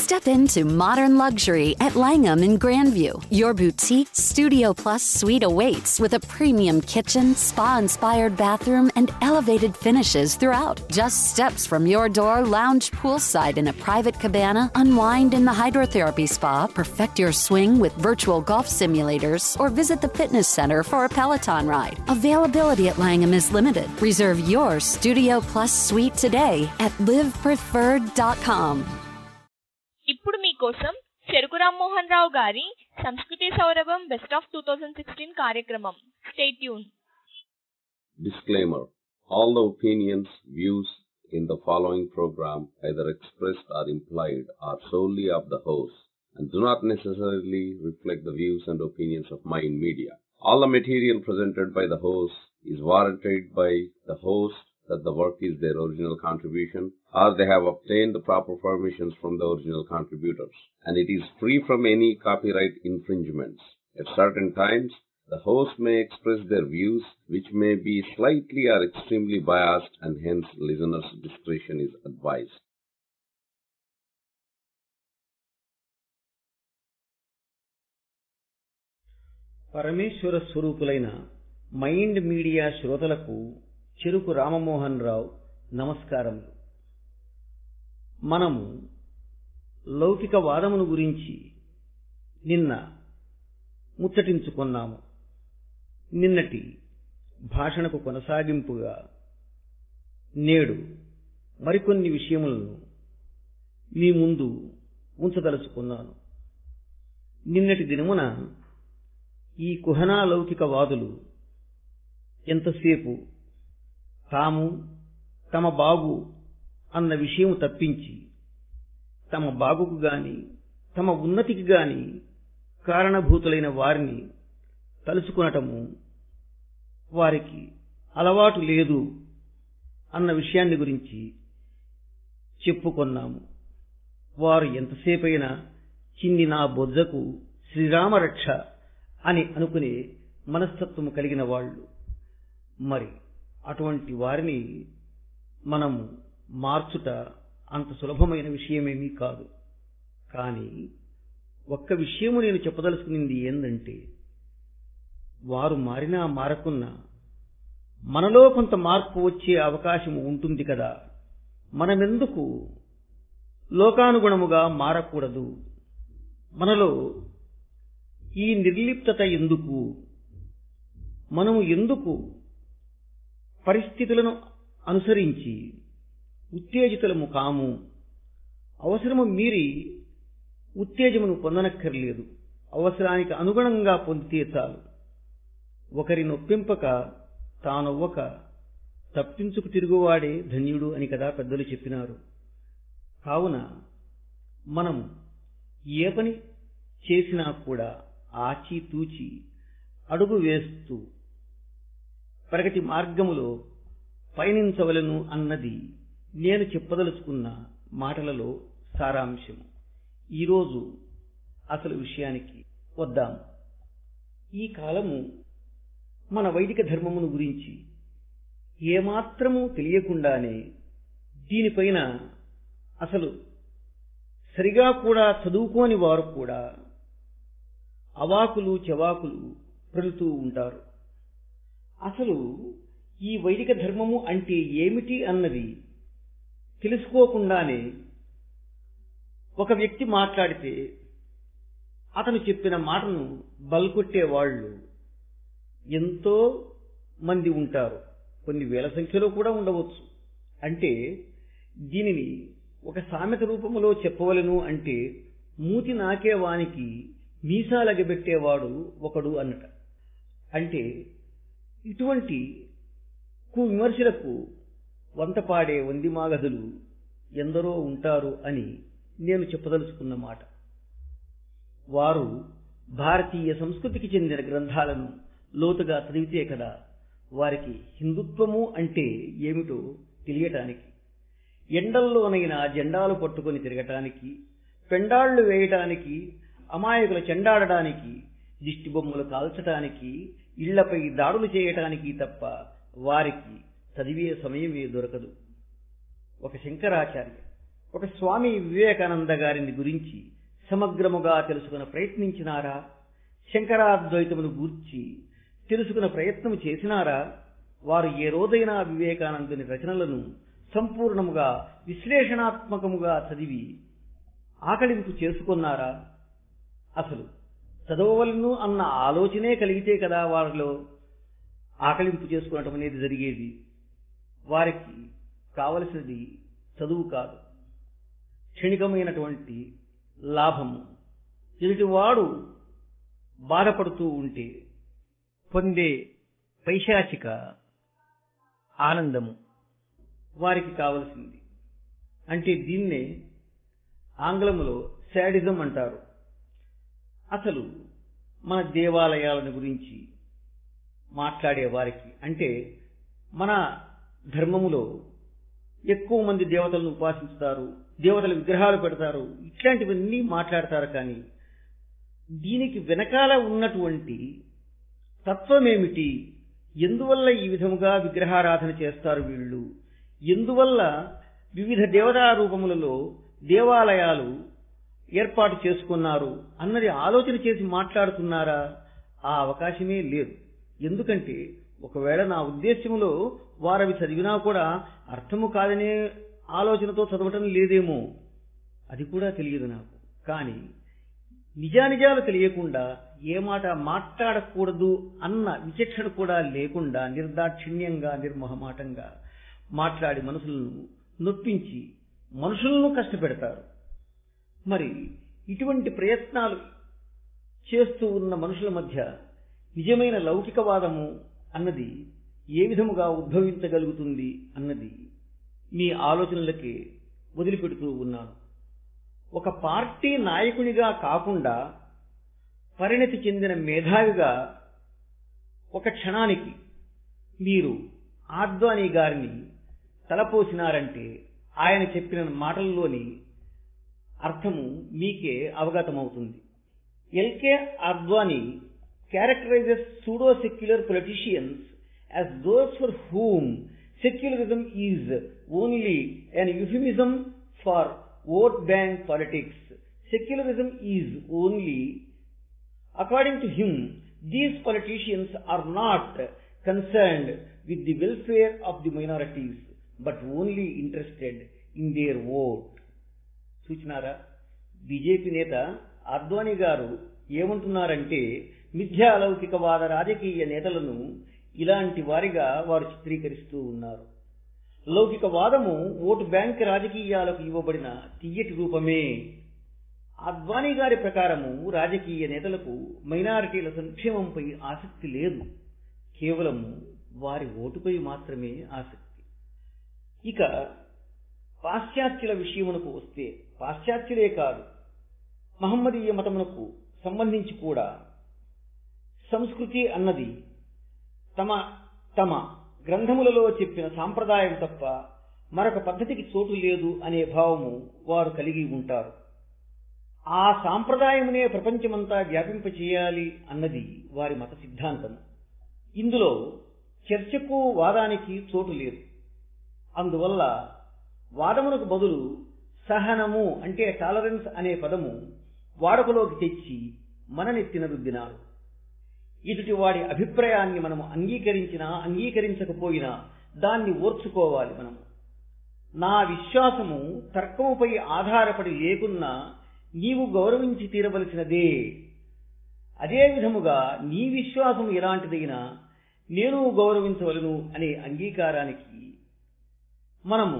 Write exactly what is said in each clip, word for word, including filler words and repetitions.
Step into modern luxury at Langham in Grandview. Your boutique Studio Plus suite awaits with a premium kitchen, spa-inspired bathroom, and elevated finishes throughout. Just steps from your door, lounge poolside in a private cabana, unwind in the hydrotherapy spa, perfect your swing with virtual golf simulators, or visit the fitness center for a Peloton ride. Availability at Langham is limited. Reserve your Studio Plus suite today at live preferred dot com. ఇప్పుడు మీకోసం చెరుకు రామ్మోహన్ రావు గారి సంస్కృతి సౌరభం best of two thousand sixteen కార్యక్రమం. Stay tuned. Disclaimer: all the opinions, views in the following program, either expressed or implied, are solely of the host and do not necessarily reflect the views and opinions of Mind Media. All the material presented by the host is warranted by the host that the work is their original contribution or they have obtained the proper permissions from the original contributors, and it is free from any copyright infringements. At certain times, the host may express their views which may be slightly or extremely biased, and hence listeners' discretion is advised. పరమేశ్వర స్వరూపులైన mind media శ్రోతలకు చెరుకు రామమోహన్ రావు నమస్కారములు. మనము లౌకిక వాదమును గురించి నిన్న ముచ్చటించుకున్నాము. నిన్నటి భాషణకు కొనసాగింపుగా నేడు మరికొన్ని విషయములను మీ ముందు ఉంచదలుచుకున్నాను. నిన్నటి దినమున ఈ కుహనా లౌకికవాదులు ఎంతసేపు తాము తమ బాగు అన్న విషయం తప్పించి తమ బాగుకు గాని తమ ఉన్నతికి గాని కారణభూతులైన వారిని తలుచుకునటము వారికి అలవాటు లేదు అన్న విషయాన్ని గురించి చెప్పుకొన్నాము. వారు ఎంతసేపైనా చిన్ని నా బొజ్జకు శ్రీరామరక్ష అని అనుకునే మనస్తత్వము కలిగిన వాళ్ళు. మరి అటువంటి వారిని మనము మార్చుట అంత సులభమైన విషయమేమీ కాదు. కానీ ఒక్క విషయము నేను చెప్పదలుచుకునింది ఏందంటే, వారు మారినా మారకున్నా మనలో కొంత మార్పు వచ్చే అవకాశం ఉంటుంది కదా. మనమెందుకు లోకానుగుణముగా మారకూడదు? మనలో ఈ నిర్లిప్తత ఎందుకు? మనము ఎందుకు పరిస్థితులను అనుసరించి ఉత్తేజితులము కాము? అవసరము మీరి ఉత్తేజమును పొందనక్కర్లేదు, అవసరానికి అనుగుణంగా పొందితే చాలు. ఒకరి నొప్పింపక తానొవ్వక తప్పించుకు తిరుగువాడే ధన్యుడు అని కదా పెద్దలు చెప్పినారు. కావున మనం ఏ పని చేసినా కూడా ఆచితూచి అడుగు వేస్తూ ప్రగతి మార్గములో పయనించవలను అన్నది నేను చెప్పదలుచుకున్న మాటలలో సారాంశము. ఈరోజు అసలు విషయానికి వద్దాం. ఈ కాలము మన వైదిక ధర్మమును గురించి ఏమాత్రము తెలియకుండానే దీనిపైన అసలు సరిగా కూడా చదువుకోని వారు కూడా అవాకులు చెవాకులు ప్రలుతూ ఉంటారు. అసలు ఈ వైదిక ధర్మము అంటే ఏమిటి అన్నది తెలుసుకోకుండానే ఒక వ్యక్తి మాట్లాడితే అతను చెప్పిన మాటను బల్కొట్టేవాళ్లు ఎంతో మంది ఉంటారు. కొన్ని వేల సంఖ్యలో కూడా ఉండవచ్చు. అంటే దీనిని ఒక సామెత రూపములో చెప్పవలను అంటే, మూతి నాకేవానికి మీసాలగబెట్టేవాడు ఒకడు అన్నట. అంటే ఇటువంటి కు విమర్శలకు వంతపాడే వందిమాగదులు ఎందరో ఉంటారు అని నేను చెప్పదలుచుకున్న మాట. వారు భారతీయ సంస్కృతికి చెందిన గ్రంథాలను లోతుగా చదివితే కదా వారికి హిందుత్వము అంటే ఏమిటో తెలియటానికి, ఎండల్లోనైనా జెండాలు పట్టుకొని తిరగటానికి, పెండాళ్లు వేయటానికి, అమాయకులు చెండాడడానికి, దిష్టి బొమ్మలు కాల్చటానికి, ఇళ్లపై దాడులు చేయటానికి తప్ప వారికి చదివే సమయమే దొరకదు. ఒక శంకరాచార్య ఒక స్వామి వివేకానంద గారిని గురించి సమగ్రముగా తెలుసుకున్న ప్రయత్నించినారా? శంకరాద్వైతమును గూర్చి తెలుసుకున్న ప్రయత్నం చేసినారా? వారు ఏ రోజైనా వివేకానందుని రచనలను సంపూర్ణముగా విశ్లేషణాత్మకముగా చదివి ఆకలింపు చేసుకున్నారా? అసలు చదవవలను అన్న ఆలోచనే కలిగితే కదా వారిలో ఆకలింపు చేసుకోవటం అనేది జరిగేది. వారికి కావలసినది చదువు కాదు, క్షణికమైనటువంటి లాభము. ఎదుటివాడు బాధపడుతూ ఉంటే పొందే పైశాచిక ఆనందము వారికి కావలసింది. అంటే దీన్నే ఆంగ్లములో శాడిజం అంటారు. అసలు మన దేవాలయాలను గురించి మాట్లాడే వారికి, అంటే మన ధర్మములో ఎక్కువ మంది దేవతలను ఉపాసిస్తారు, దేవతల విగ్రహాలు పెడతారు, ఇట్లాంటివన్నీ మాట్లాడతారు. కానీ దీనికి వెనకాల ఉన్నటువంటి తత్వమేమిటి? ఎందువల్ల ఈ విధముగా విగ్రహారాధన చేస్తారు వీళ్ళు? ఎందువల్ల వివిధ దేవతా రూపములలో దేవాలయాలు ఏర్పాటు చేసుకున్నారు అన్నది ఆలోచన చేసి మాట్లాడుతున్నారా? ఆ అవకాశమే లేదు. ఎందుకంటే ఒకవేళ నా ఉద్దేశ్యములో వారవి చదివినా కూడా అర్థము కాదనే ఆలోచనతో చదవటం లేదేమో, అది కూడా తెలియదు నాకు. కానీ నిజానిజాలు తెలియకుండా ఏ మాట మాట్లాడకూడదు అన్న విచక్షణ కూడా లేకుండా నిర్దాక్షిణ్యంగా నిర్మోహమాటంగా మాట్లాడి మనసులను నొప్పించి మనుషులను కష్టపెడతారు. మరి ఇటువంటి ప్రయత్నాలు చేస్తూ ఉన్న మనుషుల మధ్య నిజమైన లౌకికవాదము అన్నది ఏ విధముగా ఉద్భవించగలుగుతుంది అన్నది మీ ఆలోచనలకే వదిలిపెడుతూ ఉన్నాను. ఒక పార్టీ నాయకునిగా కాకుండా పరిణతి చెందిన మేధావిగా ఒక క్షణానికి మీరు ఆద్వానీ గారిని తలపోసినారంటే ఆయన చెప్పిన మాటల్లోని అర్థము మీకే అవగతమవుతుంది. L K Advani characterizes pseudo-secular politicians as those for whom secularism is only an euphemism for vote bank politics. Secularism is only, according to him, these politicians are not concerned with the welfare of the minorities, but only interested in their vote. సూచనారా? BJP నేత అద్వానీ గారు ఏమంటున్నారంటే, మిథ్యాలౌకికవాద రాజకీయ నేతలను ఇలాంటి వారిగా వారు చిత్రీకరిస్తూ ఉన్నారు. లౌకికవాదము ఓటు బ్యాంక్ రాజకీయాలకు ఇవ్వబడిన తియ్యటి రూపమే. అద్వానీ గారి ప్రకారము రాజకీయ నేతలకు మైనారిటీల సంక్షేమంపై ఆసక్తి లేదు, కేవలం వారి ఓటుపై మాత్రమే ఆసక్తి. ఇక పాశ్చాత్యుల విషయమునకు వస్తే, పాశ్చాత్యులే కాదు మహమ్మదీయ మతమునకు సంబంధించి కూడా సంస్కృతి అన్నది తమ తమ గ్రంథములలో చెప్పిన సాంప్రదాయం తప్ప మరొక పద్ధతికి చోటు లేదు అనే భావము వారు కలిగి ఉంటారు. ఆ సాంప్రదాయమునే ప్రపంచమంతా వ్యాపింపచేయాలి అన్నది వారి మత సిద్ధాంతం. ఇందులో చర్చకు వాదానికి చోటు లేదు. అందువల్ల వాదమునకు బదులు సహనము అంటే టాలరెన్స్ అనే పదము వాడుకలోకి తెచ్చి మననెత్తిన రుద్దినారు. ఇటుటి వాడి అభిప్రాయాన్ని మనము అంగీకరించినా అంగీకరించకపోయినా దాన్ని ఓర్చుకోవాలి. మనము నా విశ్వాసము తర్కముపై ఆధారపడి లేకున్నా నీవు గౌరవించి తీరవలసినదే, అదే విధముగా నీ విశ్వాసం ఎలాంటిదైనా నేను గౌరవించవలను అనే అంగీకారానికి మనము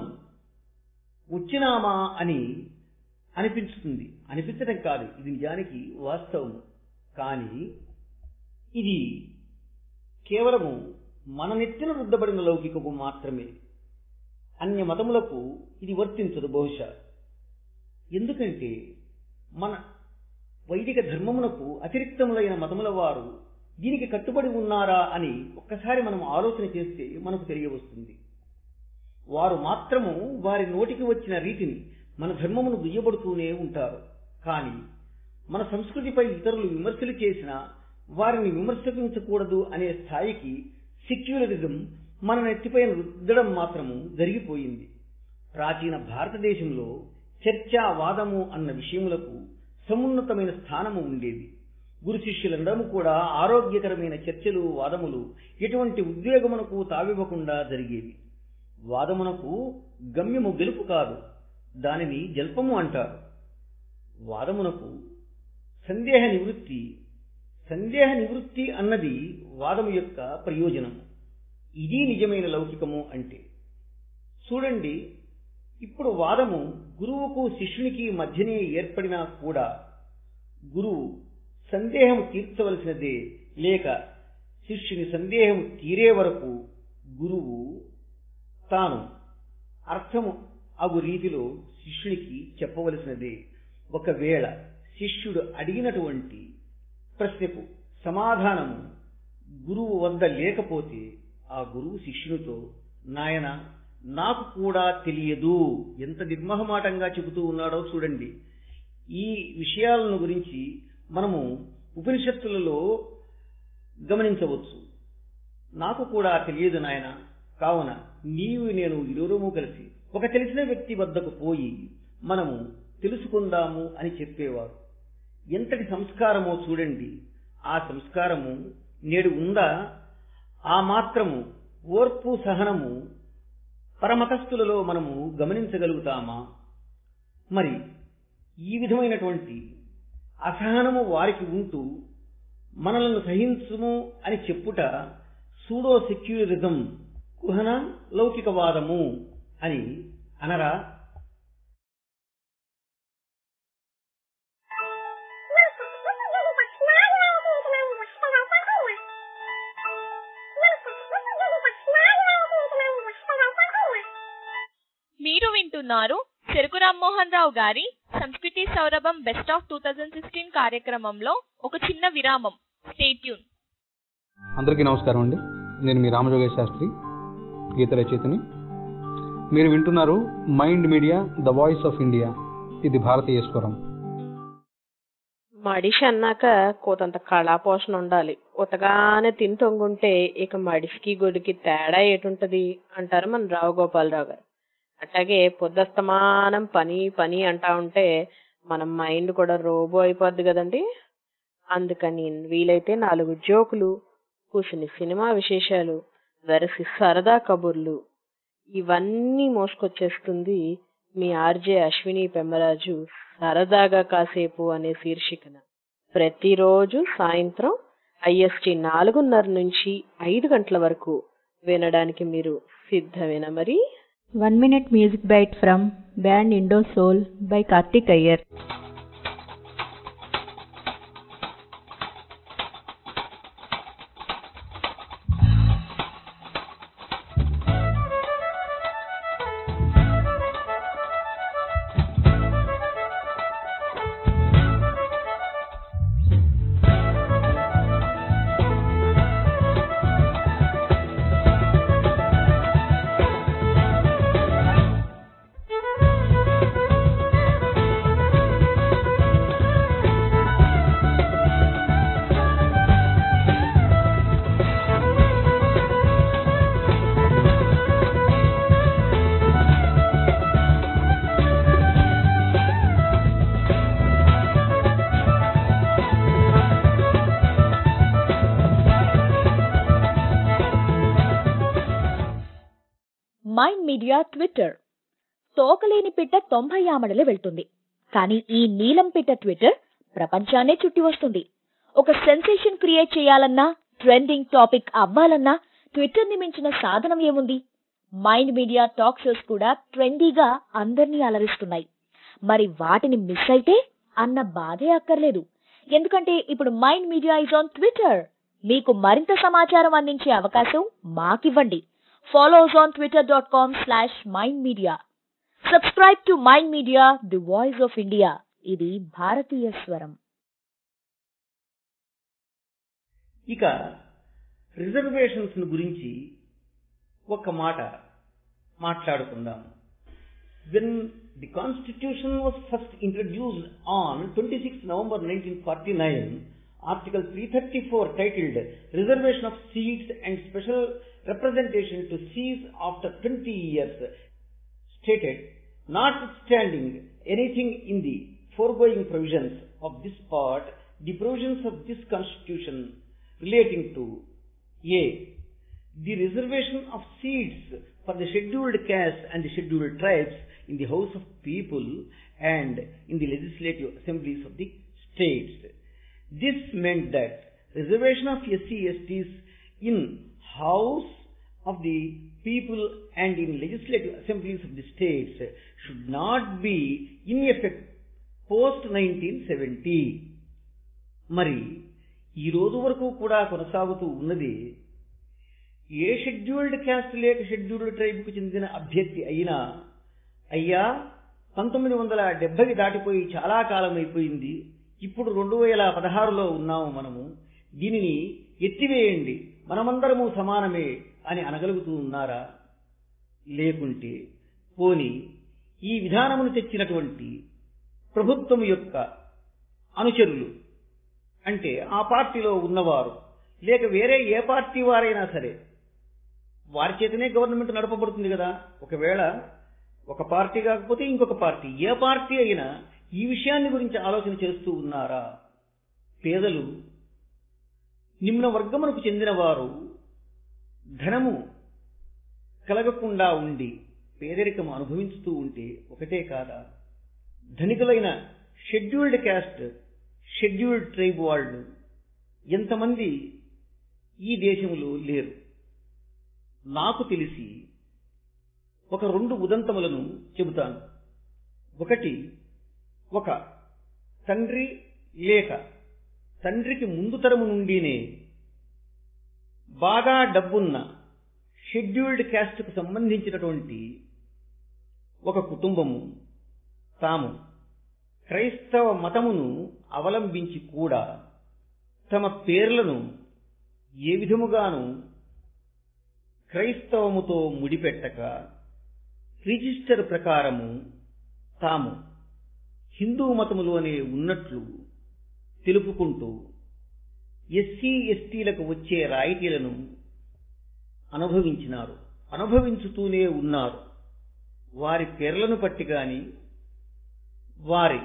వచ్చినామా అని అనిపించుతుంది. అనిపించడం కాదు, ఇది నిజానికి వాస్తవము. కానీ ఇది కేవలము మన నెత్తిన రుద్దబడిన లౌకికము మాత్రమే. అన్య మతములకు ఇది వర్తించదు బహుశా. ఎందుకంటే మన వైదిక ధర్మమునకు అతిరిక్తములైన మతముల వారు దీనికి కట్టుబడి ఉన్నారా అని ఒక్కసారి మనం ఆలోచన చేస్తే మనకు తెలియవస్తుంది. వారు మాత్రము వారి నోటికి వచ్చిన రీతిని మన ధర్మమును దుయ్యబడుతూనే ఉంటారు. కానీ మన సంస్కృతిపై ఇతరులు విమర్శలు చేసినా వారిని విమర్శించకూడదు అనే స్థాయికి సెక్యులరిజం మన నెత్తిపైన రుద్దడం మాత్రము జరిగిపోయింది. ప్రాచీన భారతదేశంలో చర్చ, వాదము అన్న విషయములకు సమున్నతమైన స్థానము ఉండేది. గురు శిష్యులందరూ కూడా ఆరోగ్యకరమైన చర్చలు, వాదములు ఎటువంటి ఉద్వేగమునకు తావివ్వకుండా జరిగేవి. వాదమునకు గమ్యము గెలుపు కాదు, దానిని జల్పము అంటారు. వాదమునకు సందేహ నివృత్తి, సందేహ నివృత్తి అన్నది వాదము యొక్క ప్రయోజనము. ఇది నిజమైన లౌకికము అంటే. చూడండి, ఇప్పుడు వాదము గురువుకు శిష్యునికి మధ్యనే ఏర్పడినా కూడా గురువు సందేహం తీర్చవలసినదే, లేక శిష్యుని సందేహం తీరే వరకు గురువు తాను అర్థము అగు రీతిలో శిష్యునికి చెప్పవలసినదే. ఒకవేళ శిష్యుడు అడిగినటువంటి ప్రశ్నకు సమాధానము గురువు వద్ద లేకపోతే ఆ గురువు శిష్యునితో, నాయన నాకు కూడా తెలియదు, ఎంత నిర్మహమాటంగా చెబుతూ ఉన్నాడో చూడండి. ఈ విషయాలను గురించి మనము ఉపనిషత్తులలో గమనించవచ్చు. నాకు కూడా తెలియదు నాయన, కావున నీవు నేను ఇరువురము కలిసి ఒక తెలిసిన వ్యక్తి వద్దకు పోయి మనము తెలుసుకుందాము అని చెప్పేవారు. ఎంతటి సంస్కారమో చూడండి. ఆ సంస్కారము నేడు ఉందా? ఆ మాత్రము ఓర్పు, సహనము పరమతస్థులలో మనము గమనించగలుగుతామా? మరి ఈ విధమైనటువంటి అసహనము వారికి ఉంటూ మనలను సహించుము అని చెప్పుట సూడో సెక్యులరిజం, కుహన లౌకికవాదము అని అనరా? మీరు వింటున్నారు చెరుకు రామ్మోహన్ రావు గారి సంస్కృతి సౌరభం best of two thousand sixteen కార్యక్రమంలో ఒక చిన్న విరామం. Stay tune. అందరికీ నమస్కారం అండి. నేను మీ రామజోగేశ్ శాస్త్రి, గీత రచయితని. మీరు వింటున్నారు mind media, the voice of India. ఇది భారతీయ స్వరం. మడిషి అన్నాక కోతంత కళాపోషణ ఉండాలి. ఉతగానే తిని తొంగుంటే ఇక మడిసికి గొడికి తేడా ఏటుంటది అంటారు మన రావు గోపాలరావు గారు. అట్లాగే పొద్దస్తమానం పని పని అంటా ఉంటే మన మైండ్ కూడా రోబో అయిపోద్ది కదండి. అందుకని వీలైతే నాలుగు జోకులు, కూర్చుని సినిమా విశేషాలు, వెరసి సరదా కబుర్లు ఇవన్నీ మోసుకొచ్చేస్తుంది మీ ఆర్జే అశ్విని పెమ్మరాజు సరదాగా కాసేపు అనే శీర్షికన. ప్రతిరోజు సాయంత్రం ఐఎస్టీ నాలుగున్నర నుంచి ఐదు గంటల వరకు వినడానికి మీరు సిద్ధమేనా మరి? One minute music bite from band Indo Soul by Karthik Iyer. Mind media Twitter. తోకలేని పిట్ట తొంభై ఆమడలే వెళ్తుంది, కానీ ఈ నీలం పిట్ట ట్విట్టర్ ప్రపంచాన్నే చుట్టి వస్తుంది. ఒక సెన్సేషన్ క్రియేట్ చేయాలన్నా, ట్రెండింగ్ టాపిక్ అవ్వాలన్నా ట్విట్టర్ ని మించిన సాధనం ఏముంది? మైండ్ మీడియా టాక్ షోస్ కూడా ట్రెండీగా అందర్నీ అలరిస్తున్నాయి. మరి వాటిని మిస్ అయితే అన్న బాధే అక్కర్లేదు, ఎందుకంటే ఇప్పుడు mind media is on Twitter. మీకు మరింత సమాచారం అందించే అవకాశం మాకివ్వండి. Follow us on twitter dot com slash mind media. Subscribe to Mind Media, the voice of India. ఇది భారతీయ స్వరం. ఇక రిజర్వేషన్స్ గురించి ఒక మాట మాట్లాడుకుందాం. When the Constitution was first introduced on twenty-sixth November nineteen forty-nine, Article three thirty-four titled Reservation of Seats and Special Representation to Cease After twenty years stated, notwithstanding anything in the foregoing provisions of this part, the provisions of this constitution relating to A. The reservation of seats for the scheduled castes and the scheduled tribes in the House of People and in the legislative assemblies of the states. This meant that reservation of S C S Ts in House of the People and in legislative assemblies of the states should not be in effect post nineteen seventy. మరి ఈ రోజు వరకు కూడా కొనసాగుతూ ఉన్నది ఏ scheduled caste లేక scheduled ట్రైబ్కు చెందిన అభ్యర్థి అయినా అయ్యా పంతొమ్మిది వందల డెబ్బై దాటిపోయి చాలా కాలం అయిపోయింది, ఇప్పుడు రెండు వేల పదహారులో ఉన్నాము మనము, దీనిని ఎత్తివేయండి, మనమందరము సమానమే అని అనగలుగుతూ ఉన్నారా? లేకుంటే పోని ఈ విధానమును తెచ్చినటువంటి ప్రభుత్వం యొక్క అనుచరులు అంటే ఆ పార్టీలో ఉన్నవారు లేక వేరే ఏ పార్టీ వారైనా సరే వారి చేతనే గవర్నమెంట్ నడపబడుతుంది కదా. ఒకవేళ ఒక పార్టీ కాకపోతే ఇంకొక పార్టీ, ఏ పార్టీ అయినా ఈ విషయాన్ని గురించి ఆలోచన చేస్తూ ఉన్నారా? పేదలు, నిమ్న వర్గమునకు చెందిన వారు ధనము కలగకుండా ఉండి పేదరికము అనుభవించుతూ ఉంటే ఒకటే కాదా, ధనికులైన షెడ్యూల్డ్ క్యాస్ట్ షెడ్యూల్డ్ ట్రైబ్ వాళ్ళు ఎంతమంది ఈ దేశంలో లేరు? నాకు తెలిసి ఒక రెండు ఉదంతములను చెబుతాను. ఒకటి, ఒక తండ్రి లేక తండ్రికి ముందు తరము నుండినే బాగా డబ్బున్న షెడ్యూల్డ్ క్యాస్ట్కు సంబంధించినటువంటి ఒక కుటుంబము తాము క్రైస్తవ మతమును అవలంబించి కూడా తమ పేర్లను ఏ విధముగాను క్రైస్తవముతో ముడిపెట్టక రిజిస్టర్ ప్రకారము తాము హిందూ మతములోనే ఉన్నట్లు తెలుపుకుంటూ ఎస్సీ ఎస్టీలకు వచ్చే రాయితీలను అనుభవించినారు, అనుభవించుతూనే ఉన్నారు. వారి పేర్లను పట్టి గాని వారి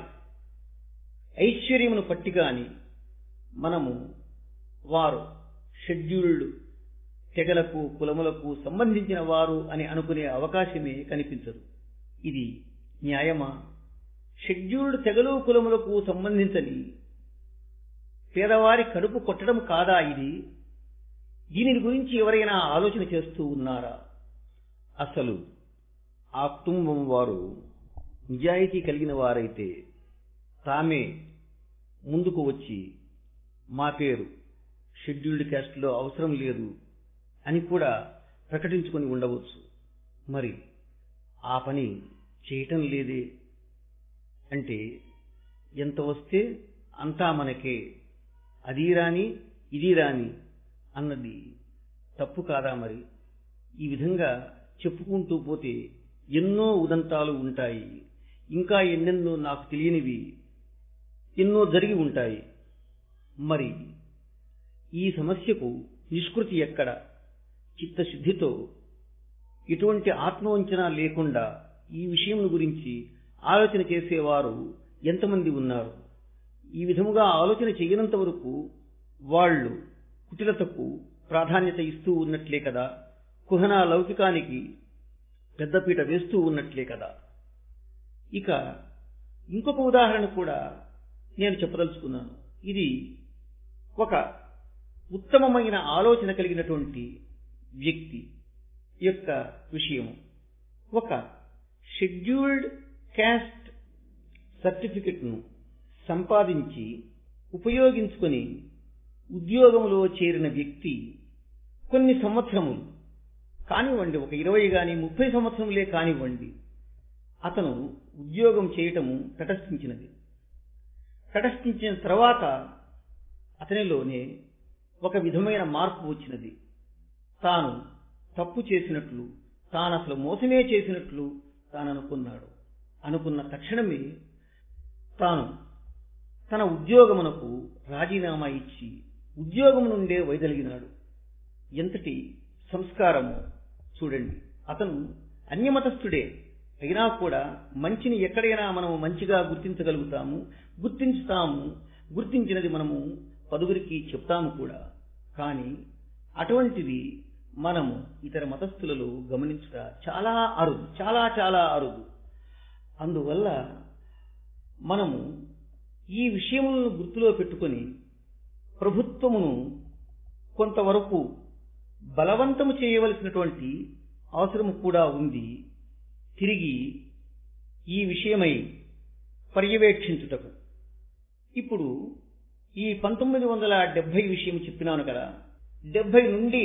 ఐశ్వర్యమును పట్టి గాని మనము వారు షెడ్యూల్డ్ తెగలకు కులములకు సంబంధించిన వారు అని అనుకునే అవకాశమే కనిపించదు. ఇది న్యాయమా? షెడ్యూల్డ్ తెగలు కులములకు సంబంధించని పేదవారి కడుపు కొట్టడం కాదా ఇది? దీని గురించి ఎవరైనా ఆలోచన చేస్తూ ఉన్నారా? అసలు ఆ కుటుంబం వారు నిజాయితీ కలిగిన వారైతే తామే ముందుకు వచ్చి మా పేరు షెడ్యూల్డ్ క్యాస్ట్లో అవసరం లేదు అని కూడా ప్రకటించుకొని ఉండవచ్చు. మరి ఆ పని చేయటం లేదే అంటే ఎంత వస్తే అంతా మనకే, అది రాని ఇది రాని అన్నది తప్పు కాదా? మరి ఈ విధంగా చెప్పుకుంటూ పోతే ఎన్నో ఉదంతాలు ఉంటాయి, ఇంకా ఎన్నెన్నో నాకు తెలియనివి ఎన్నో జరిగి ఉంటాయి. మరి ఈ సమస్యకు నిష్కృతి ఎక్కడ? చిత్తశుద్ధితో ఎటువంటి ఆత్మవంచన లేకుండా ఈ విషయం గురించి ఆలోచన చేసేవారు ఎంతమంది ఉన్నారు? ఈ విధముగా ఆలోచన చేయనంత వరకు వాళ్ళు కుటిలతకు ప్రాధాన్యత ఇస్తూ ఉన్నట్లే కదా, కుహనా లౌకికానికి పెద్దపీట వేస్తూ ఉన్నట్లే కదా. ఇక ఇంకొక ఉదాహరణ కూడా నేను చెప్పదలుచుకున్నాను. ఇది ఒక ఉత్తమమైన ఆలోచన కలిగినటువంటి వ్యక్తి యొక్క విషయము. ఒక షెడ్యూల్డ్ క్యాస్ట్ సర్టిఫికెట్ను సంపాదించి ఉపయోగించుకొని ఉద్యోగంలో చేరిన వ్యక్తి కొన్ని సంవత్సరములు కానివ్వండి, ఒక ఇరవై గాని ముప్పై సంవత్సరములే కానివ్వండి, అతను ఉద్యోగం చేయటము తటస్థించినది. తటస్థించిన తర్వాత అతనిలోనే ఒక విధమైన మార్పు వచ్చినది. తాను తప్పు చేసినట్లు, తాను అసలు మోసమే చేసినట్లు తాను అనుకున్నాడు. అనుకున్న తక్షణమే తాను తన ఉద్యోగమునకు రాజీనామా ఇచ్చి ఉద్యోగం నుండే వైదొలిగినాడు. ఎంతటి సంస్కారము చూడండి. అతను అన్యమతస్థుడే అయినా కూడా మంచిని ఎక్కడైనా మనము మంచిగా గుర్తించగలుగుతాము, గుర్తించుతాము. గుర్తించినది మనము పదుగురికి చెప్తాము కూడా. కానీ అటువంటిది మనము ఇతర మతస్థులలో గమనించుట చాలా అరుదు, చాలా చాలా అరుదు. అందువల్ల మనము ఈ విషయములను గుర్తులో పెట్టుకొని ప్రభుత్వమును కొంతవరకు బలవంతము చేయవలసినటువంటి అవసరం కూడా ఉంది. తిరిగి ఈ విషయమై పర్యవేక్షించుటకు ఇప్పుడు ఈ పంతొమ్మిది వందల డెబ్బై విషయం చెప్పినాను కదా, డెబ్బై నుండి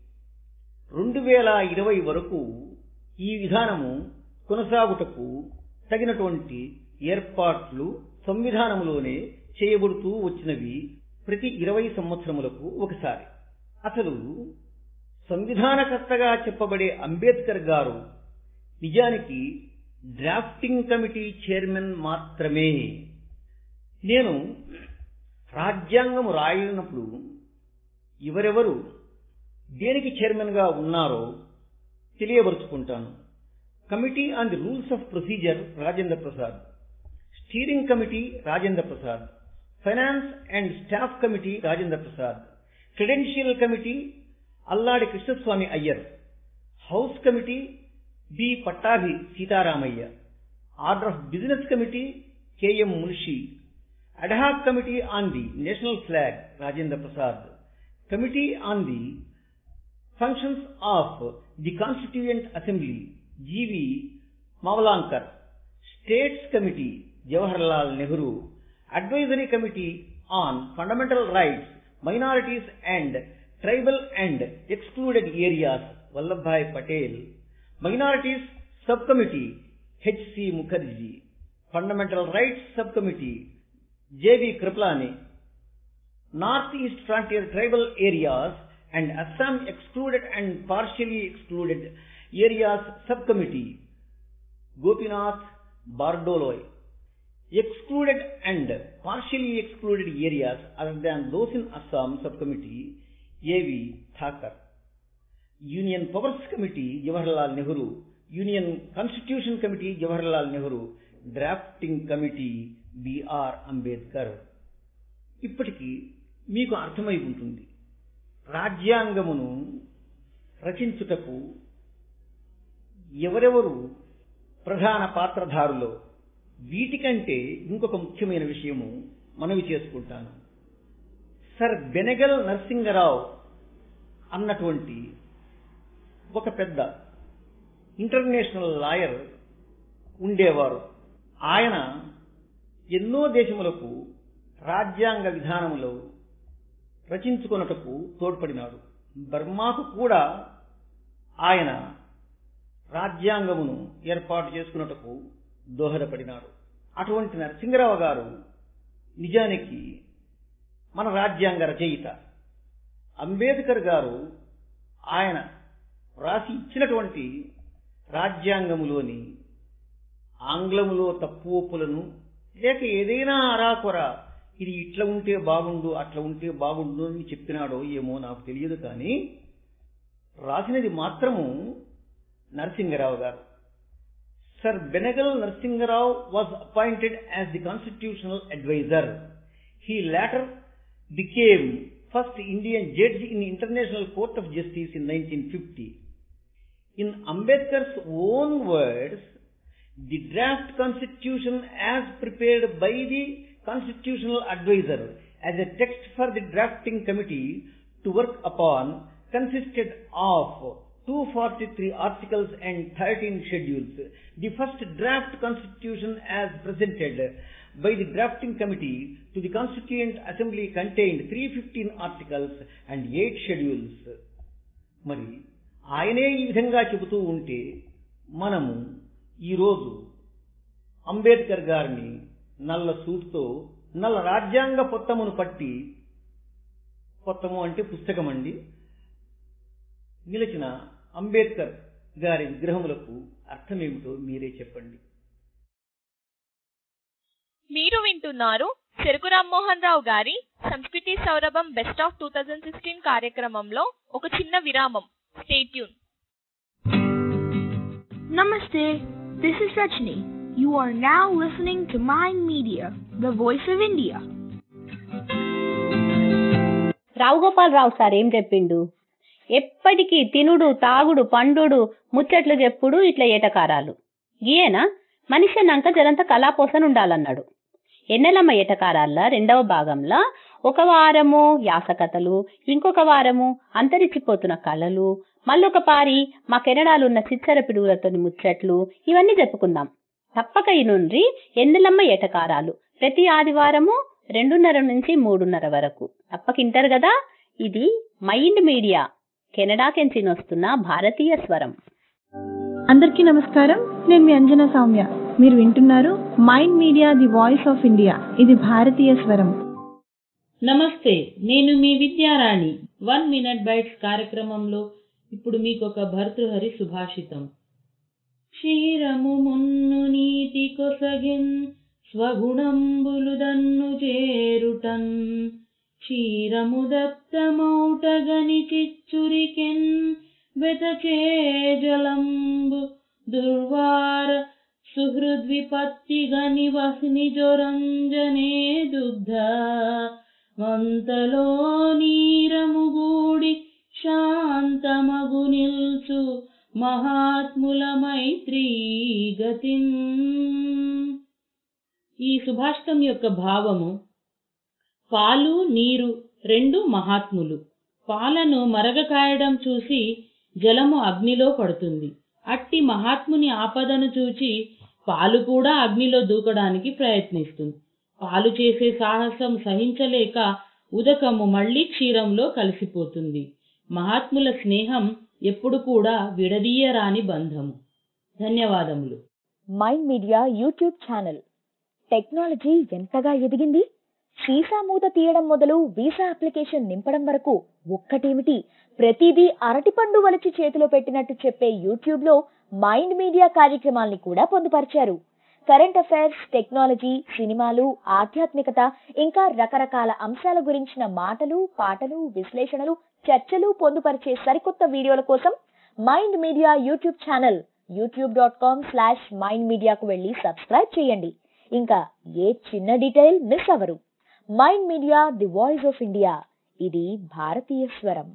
రెండు వేల ఇరవై వరకు ఈ విధానము కొనసాగుటకు తగినటువంటి ఏర్పాట్లు సంవిధానములోనే చేయబడుతూ వచ్చినవి ప్రతి ఇరవై సంవత్సరములకు ఒకసారి. అసలు సంవిధానకర్తగా చెప్పబడే అంబేద్కర్ గారు నిజానికి డ్రాఫ్టింగ్ కమిటీ చైర్మన్ మాత్రమే. నేను రాజ్యాంగము రాయనప్పుడు ఎవరెవరు దేనికి చైర్మన్ గా ఉన్నారో తెలియబరుచుకుంటాను. Committee on the rules of procedure Rajendra Prasad, steering committee Rajendra Prasad, finance and staff committee Rajendra Prasad, credential committee Alladi Krishnaswami Ayyar, house committee B Pattabhi Sitaramayya, order of business committee K M Munshi, ad hoc committee on the national flag Rajendra Prasad, committee on the functions of the constituent assembly G V Mavalankar, states committee Jawaharlal Nehru, advisory committee on fundamental rights minorities and tribal and excluded areas Vallabhbhai Patel, minorities sub committee H C Mukherjee, fundamental rights sub committee J B Kripalani, north east frontier tribal areas and Assam excluded and partially excluded areas sub committee Gopinath Bardoloi, excluded and partially excluded areas other than those in Assam subcommittee A V Thakur, Union Powers Committee Jawaharlal Nehru, Union Constitution Committee Jawaharlal Nehru, Drafting Committee B R Ambedkar. ఇప్పటికీ మీకు అర్థమై ఉంటుంది రాజ్యాంగమును రచించుటకు ఎవరెవరు ప్రధాన పాత్రధారులో. వీటికంటే ఇంకొక ముఖ్యమైన విషయము మనవి చేసుకుంటాను. సర్ బెనగల్ నరసింగరావు అన్నటువంటి ఒక పెద్ద ఇంటర్నేషనల్ లాయర్ ఉండేవారు. ఆయన ఎన్నో దేశములకు రాజ్యాంగ విధానములో రచించుకొనుటకు తోడ్పడినాడు. బర్మాకు కూడా ఆయన రాజ్యాంగమును ఏర్పాటు చేసుకున్నటకు దోహదపడినాడు. అటువంటి నరసింగరావు గారు నిజానికి మన రాజ్యాంగ రచయిత. అంబేద్కర్ గారు ఆయన రాసి ఇచ్చినటువంటి రాజ్యాంగములోని ఆంగ్లములో తప్పు ఒప్పులను లేక ఏదైనా అరాకొర ఇది ఇట్లా ఉంటే బాగుండు అట్లా ఉంటే బాగుండు అని చెప్పినాడో ఏమో నాకు తెలియదు, కానీ రాసినది మాత్రము నరసింగరావు గారు. Sir Benegal Narasimha Rao was appointed as the constitutional advisor. He later became first Indian judge in the International Court of Justice in nineteen fifty. In Ambedkar's own words, the draft constitution as prepared by the constitutional advisor as a text for the drafting committee to work upon consisted of two hundred forty-three articles and thirteen schedules. The first draft constitution as presented by the drafting committee to the Constituent Assembly contained three hundred fifteen articles and eight schedules. మరి ఆయనే ఈ విధంగా చెబుతూ ఉంటే మనము ఈరోజు అంబేద్కర్ గారిని నల్ల సూట్తో నల్ల రాజ్యాంగ పొత్తమును పట్టి, పొత్తము అంటే పుస్తకం అండి, నిలిచిన అంబేద్కర్ గారి విగ్రహములకు అర్థమేమిటో మీరే చెప్పండి. మీరు వింటున్నారు చెరుకు రామ్మోహన్ రావు గారి సంస్కృతి సౌరభం best of two thousand sixteen కార్యక్రమంలో ఒక చిన్న విరామం. Stay tune. Namaste. This is Rajni. You are now listening to Mind Media, the voice of India. Rao Gopalarao sir ఏం చెప్పిండు? ఎప్పటికీ తినుడు తాగుడు పండుడు ముచ్చట్లు చెప్పుడు ఇట్లా ఏటకారాలు. గీయేనా మనిషి అన్నాక జరంత కళాపోసన ఉండాలన్నాడు. ఎన్నెలమ్మ ఏటకారాల రెండవ భాగంలో ఒక వారము యాసకథలు, ఇంకొక వారము అంతరించిపోతున్న కళలు, మళ్ళొక పారి మా కెనడాలు ఉన్న చిచ్చర పిడుగులతో ముచ్చట్లు, ఇవన్నీ చెప్పుకుందాం. తప్పక ఈ నుండి ఎన్నెలమ్మ ఏటకారాలు ప్రతి ఆదివారము రెండున్నర నుంచి మూడున్నర వరకు తప్పకింటారు కదా. ఇది మైండ్ మీడియా కెనడా కెంచి వస్తున్న భారతీయ స్వరం. అందరికీ నమస్కారం. నేను మీ అంజనా సౌమ్య. మీరు వింటున్నారు mind media the voice of India. ఇది భారతీయ స్వరం. నమస్తే, నేను మీ విద్యారాణి. వన్ మినిట్ బైట్స్ కార్యక్రమంలో ఇప్పుడు మీకు ఒక భర్తృహరి సుభాషితం. క్షీరము మున్ను నీటి కొసగిన్ స్వగుణంబులు దన్ను చేరుటన్ క్షీరము దత్తమౌటగని చిచ్చురికెన్ వెతచే జలంబు దుర్వార సుహృద్విపత్తి గని వహ్ని జొరంజనే దుగ్ధ వంతలో నీరముగూడి శాంతమగు నిల్చు మహాత్ముల మైత్రీ గతిన్. ఈ సుభాషితం యొక్క భావము: పాలు నీరు రెండు మహాత్ములు. పాలను మరగ కాయడం చూసి జలము అగ్నిలో పడుతుంది. అట్టి మహాత్ముని ఆపదను చూచి పాలు కూడా అగ్నిలో దూకడానికి ప్రయత్నిస్తుంది. పాలు చేసే సాహసం సహించలేక ఉదకము మళ్లీ క్షీరంలో కలిసిపోతుంది. మహాత్ముల స్నేహం ఎప్పుడు కూడా విడదీయరాని బంధము. ధన్యవాదములు. Mind media YouTube channel. Technology ఎంతగా ఎదిగింది! వీసా మూత తీయడం మొదలు వీసా అప్లికేషన్ నింపడం వరకు ఒక్కటేమిటి, ప్రతిదీ అరటిపండు వలిచి చేతిలో పెట్టినట్టు చెప్పే యూట్యూబ్ లో మైండ్ మీడియా కార్యక్రమాల్ని కూడా పొందుపరిచారు. కరెంట్ అఫైర్స్, టెక్నాలజీ, సినిమాలు, ఆధ్యాత్మికత, ఇంకా రకరకాల అంశాల గురించిన మాటలు, పాటలు, విశ్లేషణలు, చర్చలు పొందుపరిచే సరికొత్త వీడియోల కోసం mind media YouTube channel YouTube dot com slash mind మీడియాకు వెళ్లి సబ్స్క్రైబ్ చేయండి. ఇంకా ఏ చిన్న డీటెయిల్ మిస్ అవరు. Mind media the voice of India. ఇది భారతీయ స్వరం.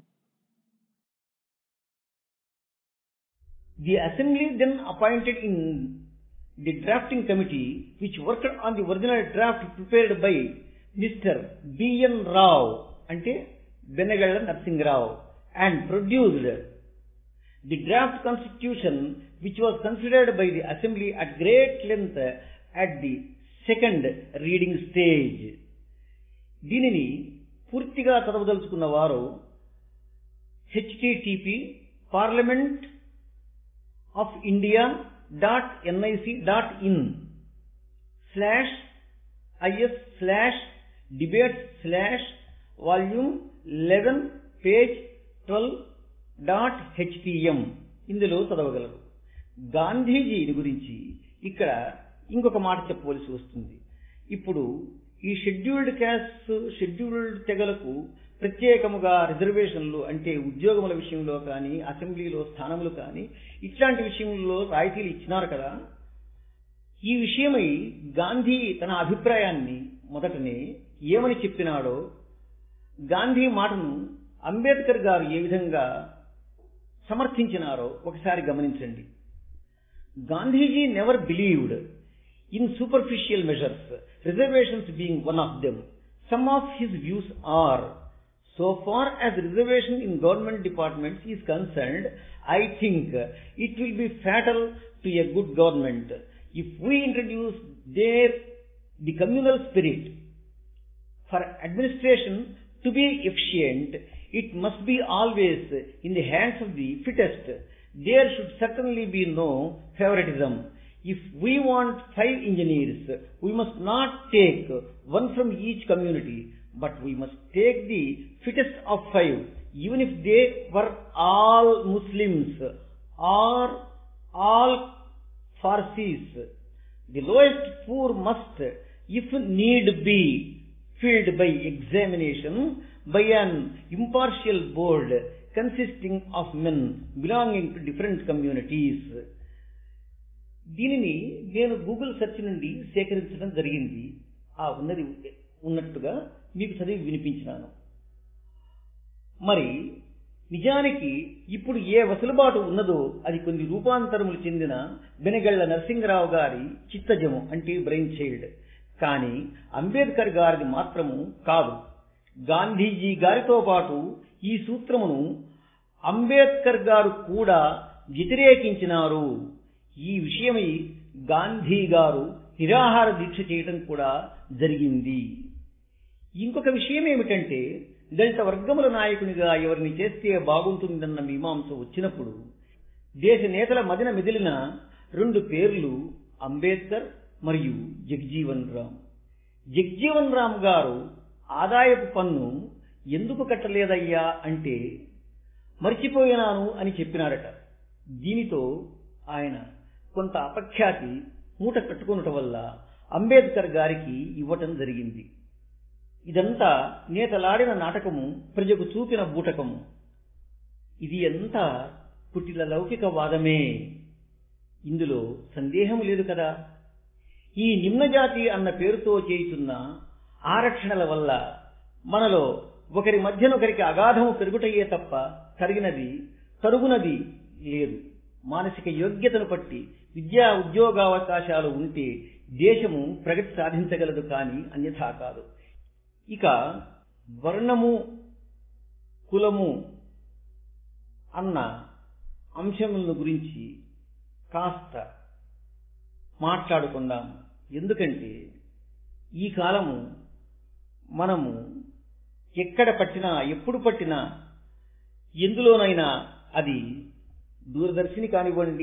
The assembly then appointed in the drafting committee which worked on the original draft prepared by Mister B N Rao ante Benegalla Narsingrao and produced the draft constitution which was considered by the assembly at great length at the second reading stage. దీనిని పూర్తిగా చదవదలుచుకున్న వారు HTTP parliament of India dot NIC dot in slash IS slash debates slash volume eleven page twelve dot HTM ఇందులో చదవగలరు. గాంధీజీని గురించి ఇక్కడ ఇంకొక మాట చెప్పవలసి వస్తుంది. ఇప్పుడు ఈ షెడ్యూల్డ్ క్యాస్ట్, షెడ్యూల్డ్ తెగలకు ప్రత్యేకముగా రిజర్వేషన్లు అంటే ఉద్యోగముల విషయంలో కానీ, అసెంబ్లీలో స్థానములు కానీ, ఇట్లాంటి విషయంలో రాయితీలు ఇచ్చినారు కదా. ఈ విషయమై గాంధీ తన అభిప్రాయాన్ని మొదటనే ఏమని చెప్పినాడో, గాంధీ మాటను అంబేద్కర్ గారు ఏ విధంగా సమర్థించినారో ఒకసారి గమనించండి. Gandhiji never believed in superficial measures, reservations being one of them. Some of his views are, so far as reservation in government departments is concerned, I think it will be fatal to a good government. If we introduce there the communal spirit, for administration to be efficient, it must be always in the hands of the fittest. There should certainly be no favoritism. If we want five engineers, we must not take one from each community, but we must take the fittest of five, even if they were all Muslims or all Parsis. The lowest poor must, if need be, filled by examination by an impartial board consisting of men belonging to different communities. దీనిని నేను Google search నుండి సేకరించడం జరిగింది. ఆ ఉన్నది ఉన్నట్టుగా మీకు చదివి వినిపించినాను. మరి నిజానికి ఇప్పుడు ఏ వసులుబాటు ఉన్నదో అది కొన్ని రూపాంతరములు చెందిన బెనగళ్ల నరసింగరావు గారి చిత్తజము అంటే బ్రెయిన్ చైల్డ్. కానీ అంబేద్కర్ గారిది మాత్రము కాదు. గాంధీజీ గారితో పాటు ఈ సూత్రమును అంబేద్కర్ గారు కూడా వ్యతిరేకించినారు. ఈ విషయమై గాంధీ గారు నిరాహార దీక్ష చేయటం కూడా జరిగింది. ఇంకొక విషయం ఏమిటంటే, దళిత వర్గముల నాయకునిగా ఎవరిని చేస్తే బాగుంటుందన్న మీమాంస వచ్చినప్పుడు దేశ నేతల మదిన మెదిలిన రెండు పేర్లు అంబేద్కర్ మరియు జగ్జీవన్ రామ్. జగ్జీవన్ రామ్ గారు ఆదాయపు పన్ను ఎందుకు కట్టలేదయ్యా అంటే మర్చిపోయినాను అని చెప్పినారట. దీనితో ఆయన కొంత అపఖ్యాతి మూట కట్టుకునటం వల్ల అంబేద్కర్ గారికి ఇవ్వటం జరిగింది. ఇదంతా నేతలాడిన నాటకము, ప్రజకు చూపిన బూటకము. ఇది అంతా పుట్టిల లౌకిక వాదమే, ఇందులో సందేహం లేదు కదా. ఈ నిమ్నజాతి అన్న పేరుతో చేయుతున్న ఆరక్షణల వల్ల మనలో ఒకరి మధ్యనొకరికి అగాధము పెరుగుటయ్యే తప్ప తరిగినది తరుగునది లేదు. మానసిక యోగ్యతను బట్టి విద్యా ఉద్యోగావకాశాలు ఉంటే దేశము ప్రగతి సాధించగలదు, కానీ అన్యథా కాదు. ఇక వర్ణము కులము అన్న అంశములను గురించి కాస్త మాట్లాడుకుందాం. ఎందుకంటే ఈ కాలము మనము ఎక్కడ పట్టినా ఎప్పుడు పట్టినా ఎందులోనైనా అది దూరదర్శిని కానివ్వండి,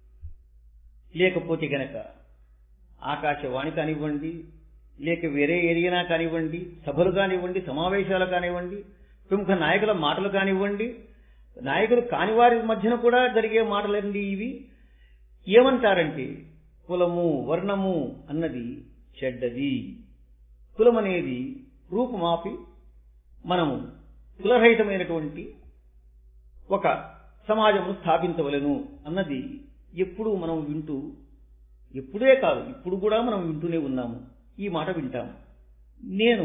లేకపోతే గనక ఆకాశవాణి కానివ్వండి, లేక వేరే ఏరియానా కానివ్వండి, సభలు కానివ్వండి, సమావేశాలు కానివ్వండి, ప్రముఖ నాయకుల మాటలు కానివ్వండి, నాయకులు కాని వారి మధ్యన కూడా జరిగే మాటలండి ఇవి. ఏమంటారంటే కులము వర్ణము అన్నది చెడ్డది. కులం అనేది రూపుమాపి మనము కులరహితమైనటువంటి ఒక సమాజమును స్థాపించవలెను అన్నది ఎప్పుడూ మనం వింటూ, ఎప్పుడే కాదు ఇప్పుడు కూడా మనం వింటూనే ఉన్నాము. ఈ మాట వింటాము. నేను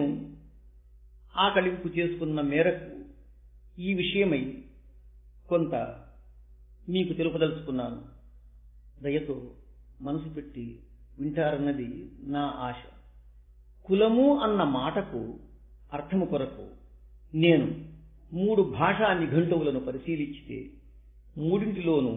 ఆకలింపు చేసుకున్న మేరకు ఈ విషయమై కొంత మీకు తెలుపదలుచుకున్నాను. దయతో మనసు పెట్టి వింటారన్నది నా ఆశ. కులము అన్న మాటకు అర్థము కొరకు నేను మూడు భాషా నిఘంటువులను పరిశీలించితే మూడింటిలోనూ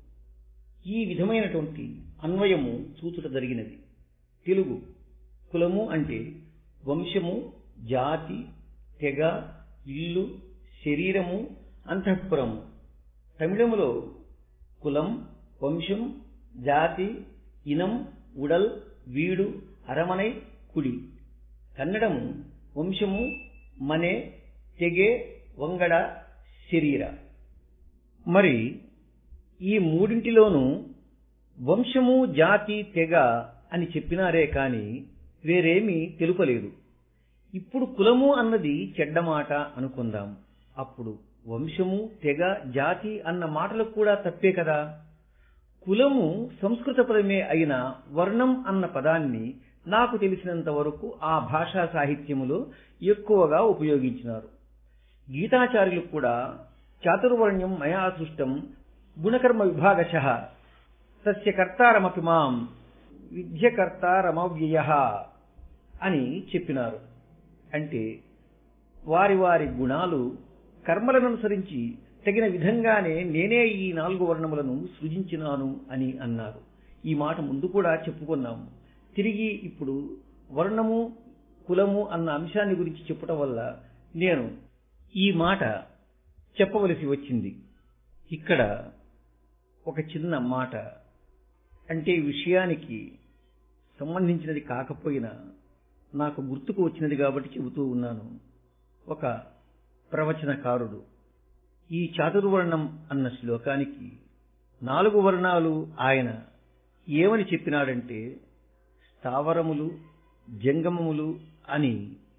ఈ విధమైనటువంటి అన్వయము చూచుట జరిగినది. తెలుగు కులము అంటే వంశము, జాతి, తెగ, ఇల్లు, శరీరము, అంతఃపురము. తమిళములో కులం, వంశం, జాతి, ఇనం, ఉడల్, వీడు, అరమనై, కుడి. కన్నడము వంశము, మనే, తెగే, వంగడ, శరీర. మరి ఈ మూడింటిలోనూ వంశము, జాతి, తెగ అని చెప్పినారే కాని వేరేమీ తెలుపలేదు. ఇప్పుడు కులము అన్నది చెడ్డమాట అనుకుందాం. అప్పుడు వంశము, తెగ, జాతి అన్న మాటలకు కూడా తప్పే కదా. కులము సంస్కృత పదమే అయిన వర్ణం అన్న పదాన్ని నాకు తెలిసినంత వరకు ఆ భాషా సాహిత్యములో ఎక్కువగా ఉపయోగించినారు. గీతాచార్యులు కూడా చాతుర్వర్ణ్యం మయా సృష్టం గుణకర్మ విభాగశః తస్య కర్తారమపి మాం విద్యకర్తారమవ్యయః అని చెప్పినారు. అంటే వారి వారి గుణాలు కర్మలను అనుసరించి తగిన విధంగానే నేనే ఈ నాలుగు వర్ణములను సృజించినాను అని అన్నారు. ఈ మాట ముందు కూడా చెప్పుకున్నాము. తిరిగి ఇప్పుడు వర్ణము కులము అన్న అంశాన్ని గురించి చెప్పటం వల్ల నేను ఈ మాట చెప్పవలసి వచ్చింది. ఇక్కడ ఒక చిన్న మాట, అంటే విషయానికి సంబంధించినది కాకపోయినా నాకు గుర్తుకు వచ్చినది కాబట్టి చెబుతూ ఉన్నాను. ఒక ప్రవచనకారుడు ఈ చాతుర్వర్ణం అన్న శ్లోకానికి నాలుగు వర్ణాలు ఆయన ఏమని చెప్పినాడంటే, స్థావరములు, జంగమములు అని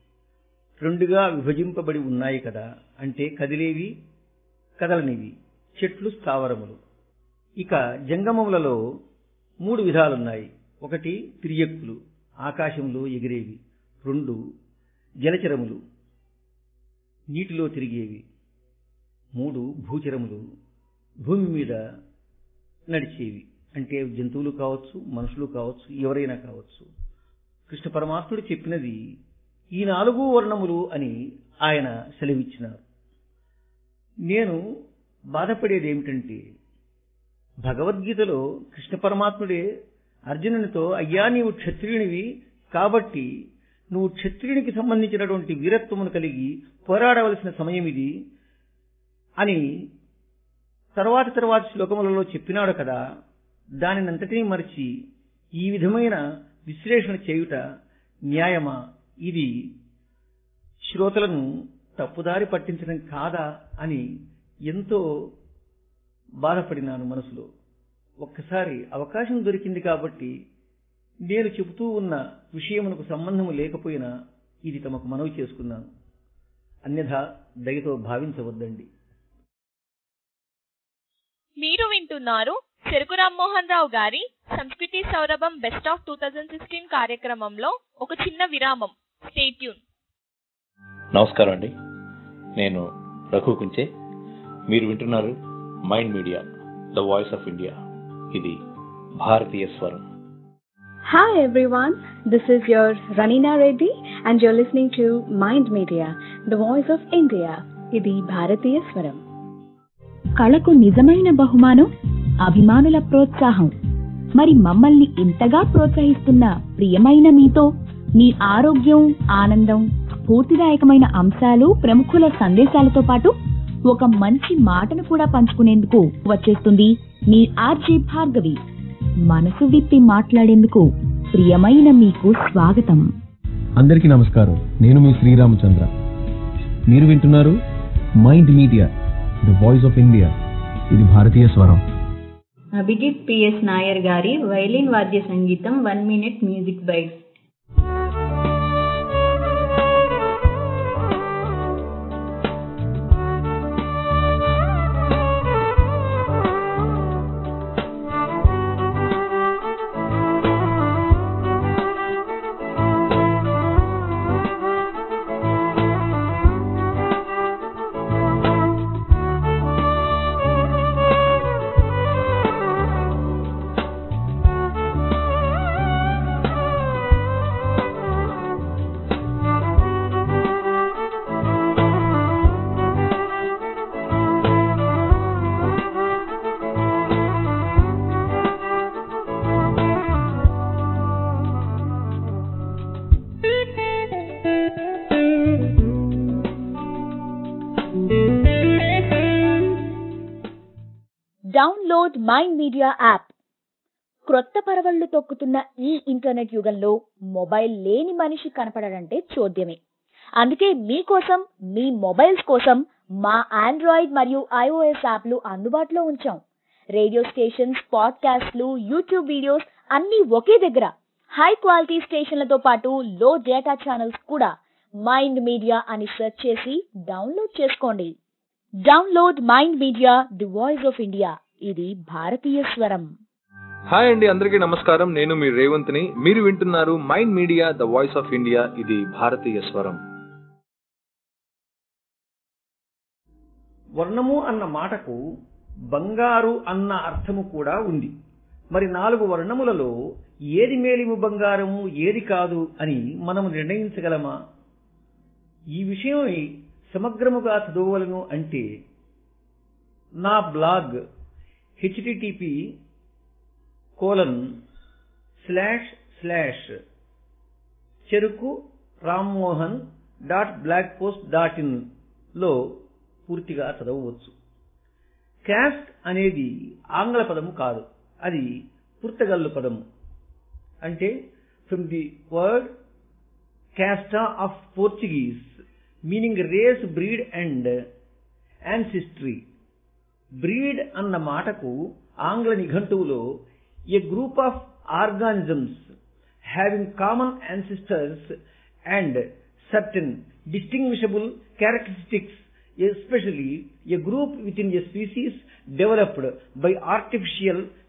రెండుగా విభజింపబడి ఉన్నాయి కదా. అంటే కదిలేవి, కదలనివి చెట్లు స్థావరములు. ఇక జంగమములలో మూడు విధాలున్నాయి. ఒకటి తిర్యక్కులు, ఆకాశంలో ఎగిరేవి. రెండు జలచరములు, నీటిలో తిరిగేవి. మూడు భూచరములు, భూమి మీద నడిచేవి. అంటే జంతువులు కావచ్చు, మనుషులు కావచ్చు, ఎవరైనా కావచ్చు. కృష్ణ పరమాత్ముడు చెప్పినది ఈ నాలుగు వర్ణములు అని ఆయన సెలవిచ్చినారు. నేను బాధపడేది ఏమిటంటే, భగవద్గీతలో కృష్ణ పరమాత్ముడే అర్జునునితో, అయ్యా నీవు క్షత్రియునివి కాబట్టి నువ్వు క్షత్రియునికి సంబంధించినటువంటి వీరత్వమును కలిగి పోరాడవలసిన సమయం ఇది అని తర్వాత తర్వాత శ్లోకములలో చెప్పినాడు కదా. దానినంతటినీ మరిచి ఈ విధమైన విశ్లేషణ చేయుట న్యాయమా? ఇది శ్రోతలను తప్పుదారి పట్టించడం కాదా అని ఎంతో బాధపడినాను మనసులో. ఒక్కసారి అవకాశం దొరికింది కాబట్టి నేను చెబుతూ ఉన్న విషయమునకు సంబంధము లేకపోయినా ఇది తమకు మనవి చేసుకున్నాను. అన్యథా దయతో భావించవద్దండి. మీరు వింటున్నారు చెరుకు రామ్మోహన్ రావు గారి సంస్కృతి సౌరభం best of two thousand sixteen కార్యక్రమంలో ఒక చిన్న విరామం. Stay tune. నమస్కారం అండి, నేను రఘు కుంచే. మీరు వింటున్నారు mind media the voice of India. ఇది భారతీయ స్వరం. Hi everyone, this is your Ranina Reddy and you're listening to Mind Media, the voice of India. ఇది భారతీయ స్వరం. కళకు నిజమైన బహుమానం అభిమానుల ప్రోత్సాహం. మరి మమ్మల్ని ఇంతగా ప్రోత్సహిస్తున్న ప్రియమైన మీతో మీ ఆరోగ్యం, ఆనందం, స్ఫూర్తిదాయకమైన అంశాలు, ప్రముఖుల సందేశాలతో పాటు ఒక మంచి మాటను కూడా పంచుకునేందుకు వచ్చేస్తుంది మీ ఆర్జే భార్గవి. మనసు విప్పి మాట్లాడేందుకు ప్రియమైన మీకు స్వాగతం. అందరికీ నమస్కారం, నేను మీ శ్రీరామచంద్ర. మీరు వింటున్నారు mind media the voice of India. ఇది భారతీయ స్వరం. అభిజిత్ పిఎస్ నాయర్ గారి వైలిన్ వాద్య సంగీతం one minute music bite. Download mind media app. క్రొత్త పరవళ్లు తొక్కుతున్న ఈ ఇంటర్నెట్ యుగంలో మొబైల్ లేని మనిషి కనపడడంటే చోద్యమే. అందుకే మీకోసం, మీ మొబైల్స్ కోసం మా ఆండ్రాయిడ్ మరియు ఐఓఎస్ యాప్లు అందుబాటులో ఉంచాం. రేడియో స్టేషన్స్, పాడ్కాస్ట్లు, యూట్యూబ్ వీడియోస్ అన్నీ ఒకే దగ్గర. హై క్వాలిటీ స్టేషన్లతో పాటు లో డేటా ఛానల్స్ కూడా. మైండ్ మీడియా అని సెర్చ్ చేసి డౌన్లోడ్ చేసుకోండి. Download mind media the voice of India. ఇది భారతీయ స్వరం. హాయ్ అండి, అందరికీ నమస్కారం. నేను మీ రేవంత్ని. మీరు వింటున్నారు mind media the voice of India. ఇది భారతీయ స్వరం. వర్ణము అన్న మాటకు బంగారు అన్న అర్థము కూడా ఉంది. మరి నాలుగు వర్ణములలో ఏది మేలిము బంగారము, ఏది కాదు అని మనము నిర్ణయించగలమా? ఈ విషయమై సమగ్రముగా చదవలను అంటే నా blog HTTP colon slash slash Cheruku Rammohan dot blog post dot in లో పూర్తిగా చదవవచ్చు. క్యాస్ట్ అనేది ఆంగ్ల పదము కాదు, అది పుర్తగల్లు పదము. అంటే from the word casta of Portuguese meaning race, breed and ancestry. Breed అన్న మాటకు ఆంగ్ల నిఘంటువులో a group of organisms having common ancestors and certain distinguishable characteristics, especially a group within a species developed by artificial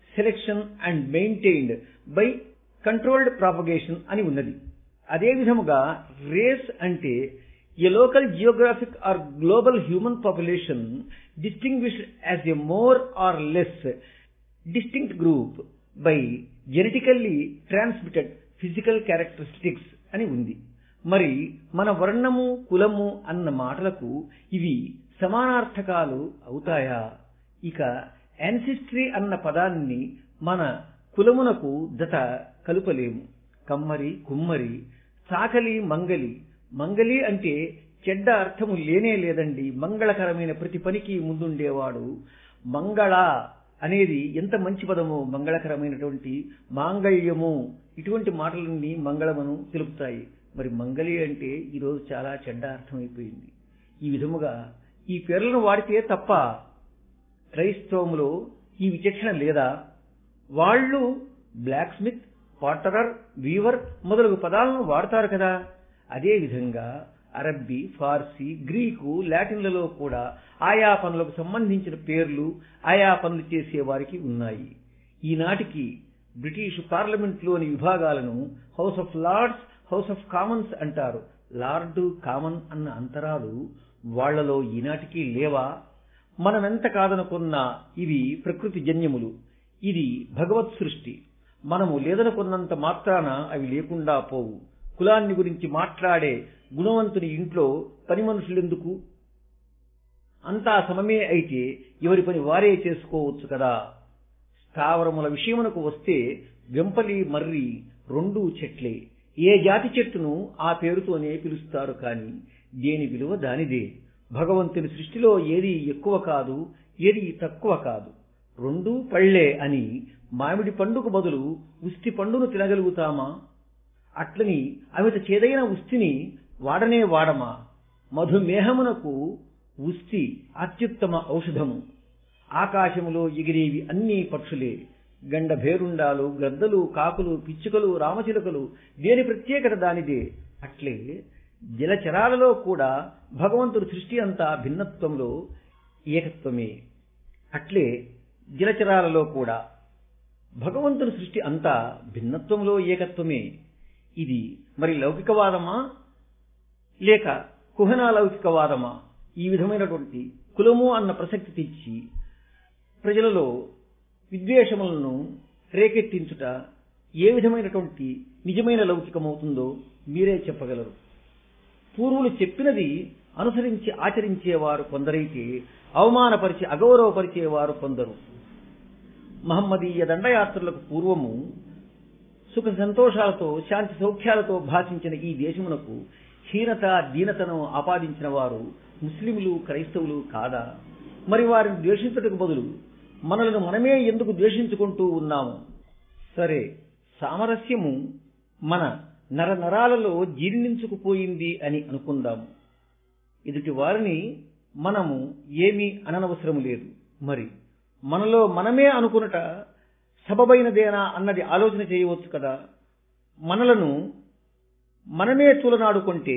selection and maintained by controlled propagation అని ఉన్నది. అదే విధముగా race అంటే a local geographic or global human population distinguished as a more or less distinct group by genetically transmitted physical characteristics అని ఉంది. మరి మన వర్ణము కులము అన్న మాటలకు ఇవి సమానార్థకాలు అవుతాయా? ఇక యాన్సిస్ట్రీ అన్న పదాన్ని మన కులమునకు దత కలుపలేము. కమ్మరి, కుమ్మరి, చాకలి, మంగలి. మంగలి అంటే చెడ్డ అర్థము లేనే లేదండి. మంగళకరమైన ప్రతి పనికి ముందుండేవాడు. మంగళ అనేది ఎంత మంచి పదము. మంగళకరమైనటువంటి మాంగళ్యము, ఇటువంటి మాటలన్నీ మంగళమును తెలుపుతాయి. మరి మంగళి అంటే ఈరోజు చాలా చెడ్డ అర్థమైపోయింది. ఈ విధముగా ఈ పేర్లను వాడితే తప్ప క్రైస్తవములో ఈ విచక్షణ లేదా? వాళ్ళు బ్లాక్ స్మిత్, పాటరర్, వీవర్ మొదలగు పదాలను వాడతారు కదా. అదే విధంగా అరబ్బీ, ఫార్సీ, గ్రీకు, లాటిన్లలో కూడా ఆయా పనులకు సంబంధించిన పేర్లు ఆయా పనులు చేసే వారికి ఉన్నాయి. ఈనాటికి బ్రిటిష్ పార్లమెంట్లోని విభాగాలను house of lords, house of commons అంటారు. లార్డు, కామన్ అన్న అంతరాలు వాళ్లలో ఈనాటికి లేవా? మనమెంత కాదనుకున్నా ఇవి ప్రకృతి జన్యములు. ఇది భగవత్ సృష్టి. మనము లేదనుకున్నంత మాత్రాన అవి లేకుండా పోవు. కులాన్ని గురించి మాట్లాడే గుణవంతుని ఇంట్లో పని మనుషులెందుకు? అంతా సమమే అయితే ఎవరి పని వారే చేసుకోవచ్చు కదా. స్థావరముల విషయమునకు వస్తే వెంపలి, మర్రి రెండూ చెట్లే. ఏ జాతి చెట్టును ఆ పేరుతోనే పిలుస్తారు. కాని దేని విలువ దానిదే. భగవంతుని సృష్టిలో ఏది ఎక్కువ కాదు, ఏది తక్కువ కాదు. రెండూ పళ్లే అని మామిడి పండుకు బదులు ఉస్తి పండును తినగలుగుతామా? అట్లని అమిత చేదైన ఉస్తిని వాడనే వాడమా? మధుమేహమునకు ఉస్తి అత్యుత్తమ ఔషధము. ఆకాశములో ఎగిరేవి అన్నీ పక్షులే. గండ భేరుండాలు, గద్దలు, కాకులు, పిచ్చుకలు, రామచిలుకలు దేని ప్రత్యేకత దానిదే. అట్లే జలచరాలలో కూడా భగవంతుడి సృష్టి అంతా భిన్నత్వంలో ఏకత్వమే. అట్లే జలచరాలలో కూడా భగవంతుని సృష్టి అంతా భిన్నత్వంలో ఏకత్వమే. ఇది మరి లౌకికవాదమా లేక కుహనాలౌకికవాదమా? ఈ విధమైనటువంటి కులము అన్న ప్రసక్తి తెచ్చి ప్రజలలో విద్వేషములను రేకెత్తించుట ఏ విధమైనటువంటి నిజమైన లౌకికమవుతుందో మీరే చెప్పగలరు. పూర్వులు చెప్పినది అనుసరించి ఆచరించేవారు కొందరైతే అవమానపరిచి అగౌరవపరిచేవారు కొందరు. మహమ్మదీయ దండయాత్రలకు పూర్వము సుఖ సంతోషాలతో శాంతి సౌఖ్యాలతో భాషించిన ఈ దేశమునకు హీనత దీనతను ఆపాదించిన వారు ముస్లింలు, క్రైస్తవులు కాదా? మరి వారిని ద్వేషించటకు బదులు మనలను మనమే ఎందుకు ద్వేషించుకుంటూ ఉన్నాము? సరే, సామరస్యము మన నర నరాలలో జీర్ణించుకుపోయింది అని అనుకుందాము. ఎదుటి వారిని మనము ఏమీ అననవసరం లేదు. మరి మనలో మనమే అనుకున్నట సబబైనదేనా అన్నది ఆలోచన చేయవచ్చు కదా. మనలను మనమే తులనాడుకుంటే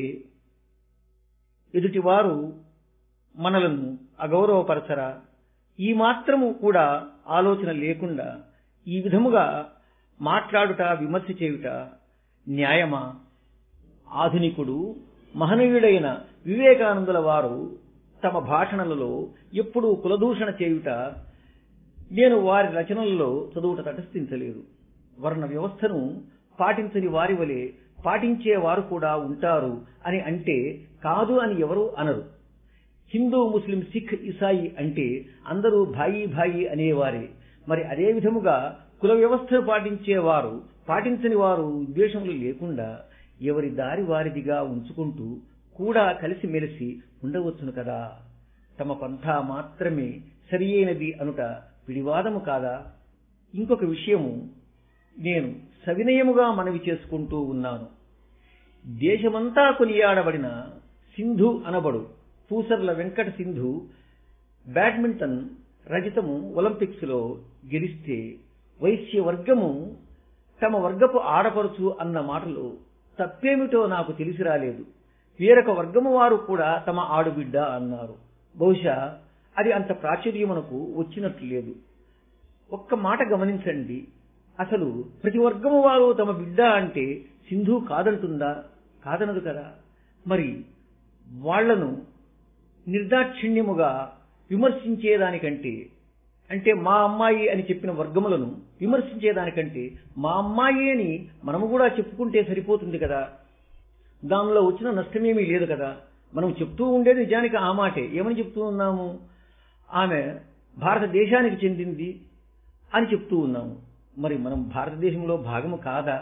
ఎదుటివారు మనలను అగౌరవపరచరా? ఈ మాత్రము కూడా ఆలోచన లేకుండా ఈ విధముగా మాట్లాడుట, విమర్శ చేయుట న్యాయమా? ఆధునికుడు మహనీయుడైన వివేకానందుల వారు తమ భాషణలలో ఎప్పుడూ కులదూషణ చేయుట నేను వారి రచనలలో చదువుట తటస్థించలేదు. వర్ణ వ్యవస్థను పాటించని వారి వలె పాటించేవారు కూడా ఉంటారు అని అంటే కాదు అని ఎవరూ అనరు. హిందూ, ముస్లిం, సిఖ్, ఇసాయి అంటే అందరూ భాయి భాయి అనేవారే. మరి అదే విధముగా కుల వ్యవస్థను పాటించేవారు, పాటించని వారు ద్వేషములు లేకుండా ఎవరి దారి వారిదిగా ఉంచుకుంటూ కూడా కలిసిమెలిసి ఉండవచ్చును కదా. తమ పంథా మాత్రమే సరి అయినది అనుట పిడివాదము కాదా? ఇంకొక విషయము నేను సవినయముగా మనవి చేసుకుంటూ ఉన్నాను. దేశమంతా కొనియాడబడిన సింధు అనబడు పూసర్ల వెంకట సింధు బ్యాడ్మింటన్ రజతము ఒలింపిక్స్ లో గెలిస్తే వైశ్య వర్గము తమ వర్గపు ఆడపడుచు అన్న మాటలు తప్పేమిటో నాకు తెలిసి రాలేదు. వేరొక వర్గము వారు కూడా తమ ఆడుబిడ్డ అన్నారు. బహుశా అది అంత ప్రాచుర్యమునకు వచ్చినట్లు లేదు. ఒక్క మాట గమనించండి, అసలు ప్రతి వర్గము వారు తమ బిడ్డ అంటే సింధు కాదంటుందా? కాదనదు కదా. మరి వాళ్లను నిర్దాక్షిణ్యముగా విమర్శించేదానికంటే, అంటే మా అమ్మాయి అని చెప్పిన వర్గములను విమర్శించేదానికంటే మా అమ్మాయి అని మనము కూడా చెప్పుకుంటే సరిపోతుంది కదా. దానిలో వచ్చిన నష్టమేమీ లేదు కదా. మనం చెప్తూ ఉండేది నిజానికి ఆ మాటే. ఏమని చెప్తూ ఉన్నాము? ఆమె భారతదేశానికి చెందింది అని చెప్తూ ఉన్నాము. మరి మనం భారతదేశంలో భాగము కాదా?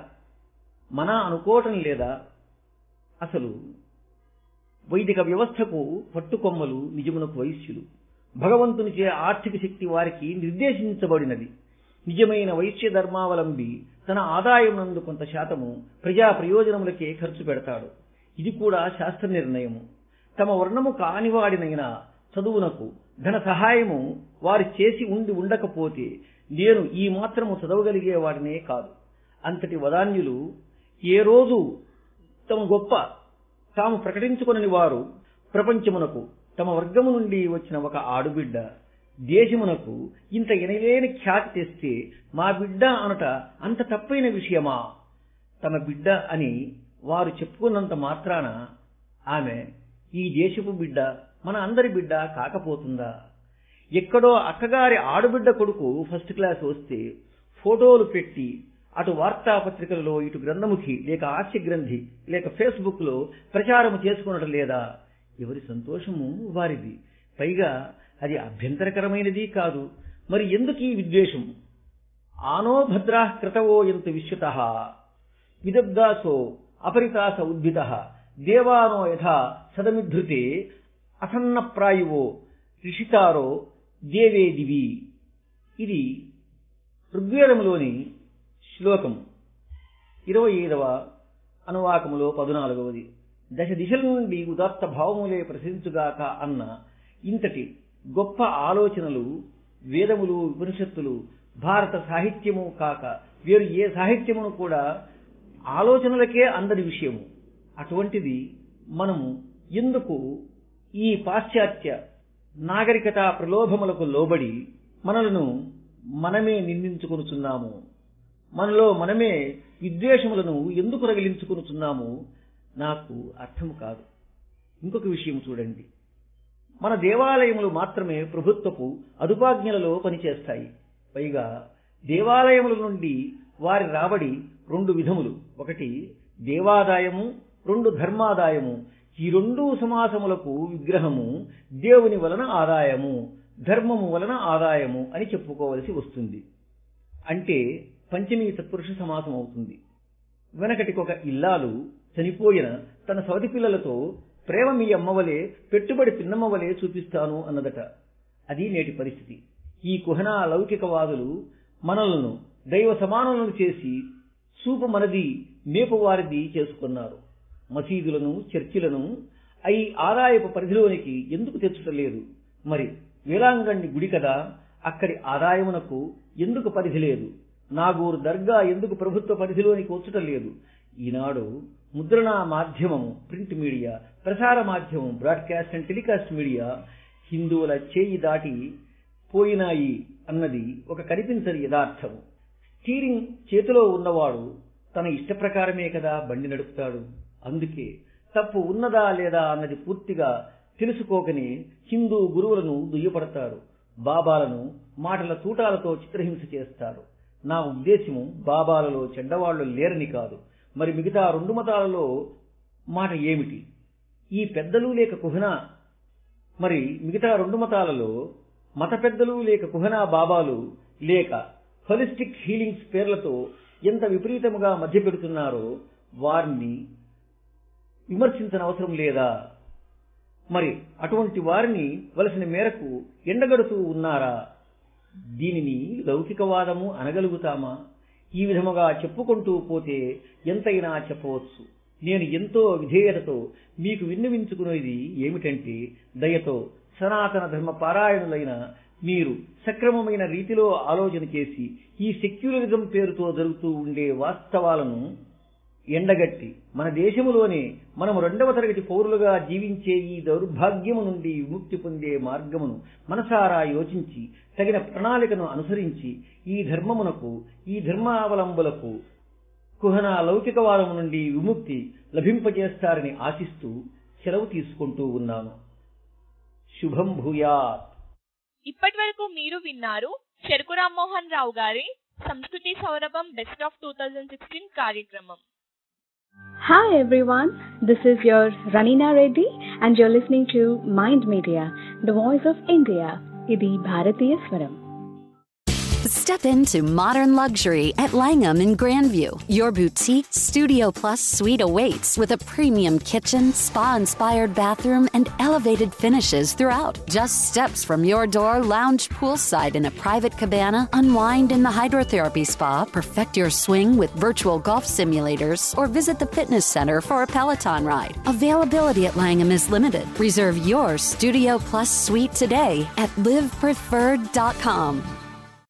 మన అనుకోవటం లేదా? అసలు వైదిక వ్యవస్థకు పట్టుకొమ్మలు నిజమునకు వైశ్యులు. భగవంతునిచే ఆర్థిక శక్తి వారికి నిర్దేశించబడినది. నిజమైన వైశ్య ధర్మావలంబి తన ఆదాయం నందు కొంత శాతము ప్రజా ప్రయోజనములకే ఖర్చు పెడతాడు. ఇది కూడా శాస్త్ర నిర్ణయము. తమ వర్ణము కానివాడినైనా చదువునకు ధన సహాయము వారి చేసి ఉండి ఉండకపోతే నేను ఈ మాత్రము చదవగలిగేవాడినే కాదు. అంతటి వదాన్యులు ఏ రోజు తమ గొప్ప తాము ప్రకటించుకొనని వారు ప్రపంచమునకు తమ వర్గము నుండి వచ్చిన ఒక ఆడుబిడ్డ దేశమునకు ఇంత ఎనలేని ఖ్యాతి తెస్తే మా బిడ్డ అనట అంత తప్పైన విషయమా? తమ బిడ్డ అని వారు చెప్పుకున్నంత మాత్రాన ఆమె ఈ దేశపు బిడ్డ, మన అందరి బిడ్డ కాకపోతుందా? ఎక్కడో అక్కగారి ఆడుబిడ్డ కొడుకు ఫస్ట్ క్లాస్ వస్తే ఫోటోలు పెట్టి అటు వార్తాపత్రికలలో, ఇటు గ్రంథముఖి లేక హాస్య గ్రంథి లేక ఫేస్బుక్ లో ప్రచారం చేసుకునటం లేదా? ఎవరి సంతోషము వారిది. పైగా అది అభ్యంతరకరమైనది కాదు. మరి ఎందుకు ఈ విద్వేషం? ఆనో భద్రా కృతవో ఎంత విశ్వతః విదబ్దాసో అపరితాస ఉద్భితః దేవానో యథా సదమిధృతే అసన్నప్రాయువో రిషితారో దేవే దివి. ఇది ఋగ్వేదములోని శ్లోకం ఇరవై ఐదవ అనువాకములో పద్నాలుగవది. దశ దిశల నుండి ఉదాత్త భావములే ప్రసిద్ధుగాక అన్న ఇంతటి గొప్ప ఆలోచనలు వేదములు, ఉపనిషత్తులు, భారత సాహిత్యము కాక వేరు ఏ సాహిత్యమును కూడా ఆలోచనలకే అందని విషయము. అటువంటిది మనము ఎందుకు ఈ పాశ్చాత్య నాగరికత ప్రలోభములకు లోబడి మనలను మనమే నిందించుకొనుచున్నాము? మనలో మనమే విద్వేషములను ఎందుకు రగిలించుకొనుచున్నాము? నాకు అర్థం కాదు. ఇంకొక విషయం చూడండి, మన దేవాలయములు మాత్రమే ప్రభుత్వపు అదుపాజ్ఞలలో పనిచేస్తాయి. పైగా దేవాలయముల నుండి వారి రాబడి రెండు విధములు. ఒకటి దేవాదాయము, రెండు ధర్మాదాయము. ఈ రెండు సమాసములకు విగ్రహము దేవుని వలన ఆదాయము, ధర్మము వలన ఆదాయము అని చెప్పుకోవలసి వస్తుంది. అంటే పంచమీ తత్పురుష సమాసం అవుతుంది. వెనకటికొక ఇల్లాలు చనిపోయిన తన సవతి పిల్లలతో ప్రేమ మీ అమ్మవలే, పెట్టుబడి పిన్నమ్మవలే చూపిస్తాను అన్నదట. అది నేటి పరిస్థితి. ఈ కుహనా లౌకికవాదులు మనలను దైవ సమానులను చేసి చూపు మనది, మేపు వారిది చేసుకున్నారు. మసీదులను, చర్చిలను అయి ఆదాయపు పరిధిలోనికి ఎందుకు తెచ్చుటలేదు? మరి వేలాంగణ్ణి గుడి కదా, అక్కడి ఆదాయమునకు ఎందుకు పరిధి లేదు? నాగూరు దర్గా ఎందుకు ప్రభుత్వ పరిధిలోనికి వచ్చుట లేదు? ఈనాడు ముద్రణా మాధ్యమము, ప్రింట్ మీడియా, ప్రసార మాధ్యమం, బ్రాడ్కాస్ట్ అండ్ టెలికాస్ట్ మీడియా హిందువుల చేయి దాటి పోయినాయి అన్నది ఒక కనిపించని యథార్థము. స్టీరింగ్ చేతిలో ఉన్నవాడు తన ఇష్ట ప్రకారమే కదా బండి నడుపుతాడు. అందుకే తప్పు ఉన్నదా లేదా అన్నది పూర్తిగా తెలుసుకోకనే హిందూ గురువులను దుయ్యపడతారు, బాబాలను మాటల తూటాలతో చిత్రహింస చేస్తారు. నా ఉద్దేశము బాబాలలో చెడ్డవాళ్లు లేరని కాదు. మరి మిగతా రెండు మతాలలో మాట ఏమిటి? ఈ పెద్దలు లేక కుహనా, మరి మిగతా రెండు మతాలలో మత పెద్దలు లేక కుహనా బాబాలు లేక హోలిస్టిక్ హీలింగ్స్ పేర్లతో ఎంత విపరీతముగా మధ్య పెడుతున్నారో వారిని విమర్శించనవసరం లేదా? మరి అటువంటి వారిని వలసిన మేరకు ఎండగడుతూ ఉన్నారా? దీనిని లౌకికవాదము అనగలుగుతామా? ఈ విధముగా చెప్పుకుంటూ పోతే ఎంతైనా చెప్పవచ్చు. నేను ఎంతో విధేయతతో మీకు విన్నవించుకునేది ఏమిటంటే, దయతో సనాతన ధర్మ పారాయణులైన మీరు సక్రమమైన రీతిలో ఆలోచన చేసి ఈ సెక్యులరిజం పేరుతో జరుగుతూ ఉండే వాస్తవాలను ఎండగట్టి మన దేశములోనే మనము రెండవ తరగతి పౌరులుగా జీవించే ఈ దౌర్భాగ్యము నుండి విముక్తి పొందే మార్గమును మనసారా యోచించి తగిన ప్రణాళికను అనుసరించి ఈ ధర్మమునకు ఈ ధర్మావలంబులకు కుహన లౌకికవాదము నుండి విముక్తి లభింపజేస్తారని ఆశిస్తూ సెలవు తీసుకుంటూ ఉన్నాను. శుభం భూయాత్. ఇప్పటి వరకు మీరు విన్నారు చెరుకు రామ్మోహన్ రావు గారి సంస్కృతి సౌరభం best of two thousand sixteen కార్యక్రమం. Hi everyone, this is your Ranina Reddy and you're listening to Mind Media, the voice of India. Idi Bharatiya Swaram. Step into modern luxury at Langham in Grandview. Your boutique Studio Plus suite awaits with a premium kitchen, spa-inspired bathroom, and elevated finishes throughout. Just steps from your door, lounge poolside in a private cabana, unwind in the hydrotherapy spa, perfect your swing with virtual golf simulators, or visit the fitness center for a Peloton ride. Availability at Langham is limited. Reserve your Studio Plus suite today at live preferred dot com.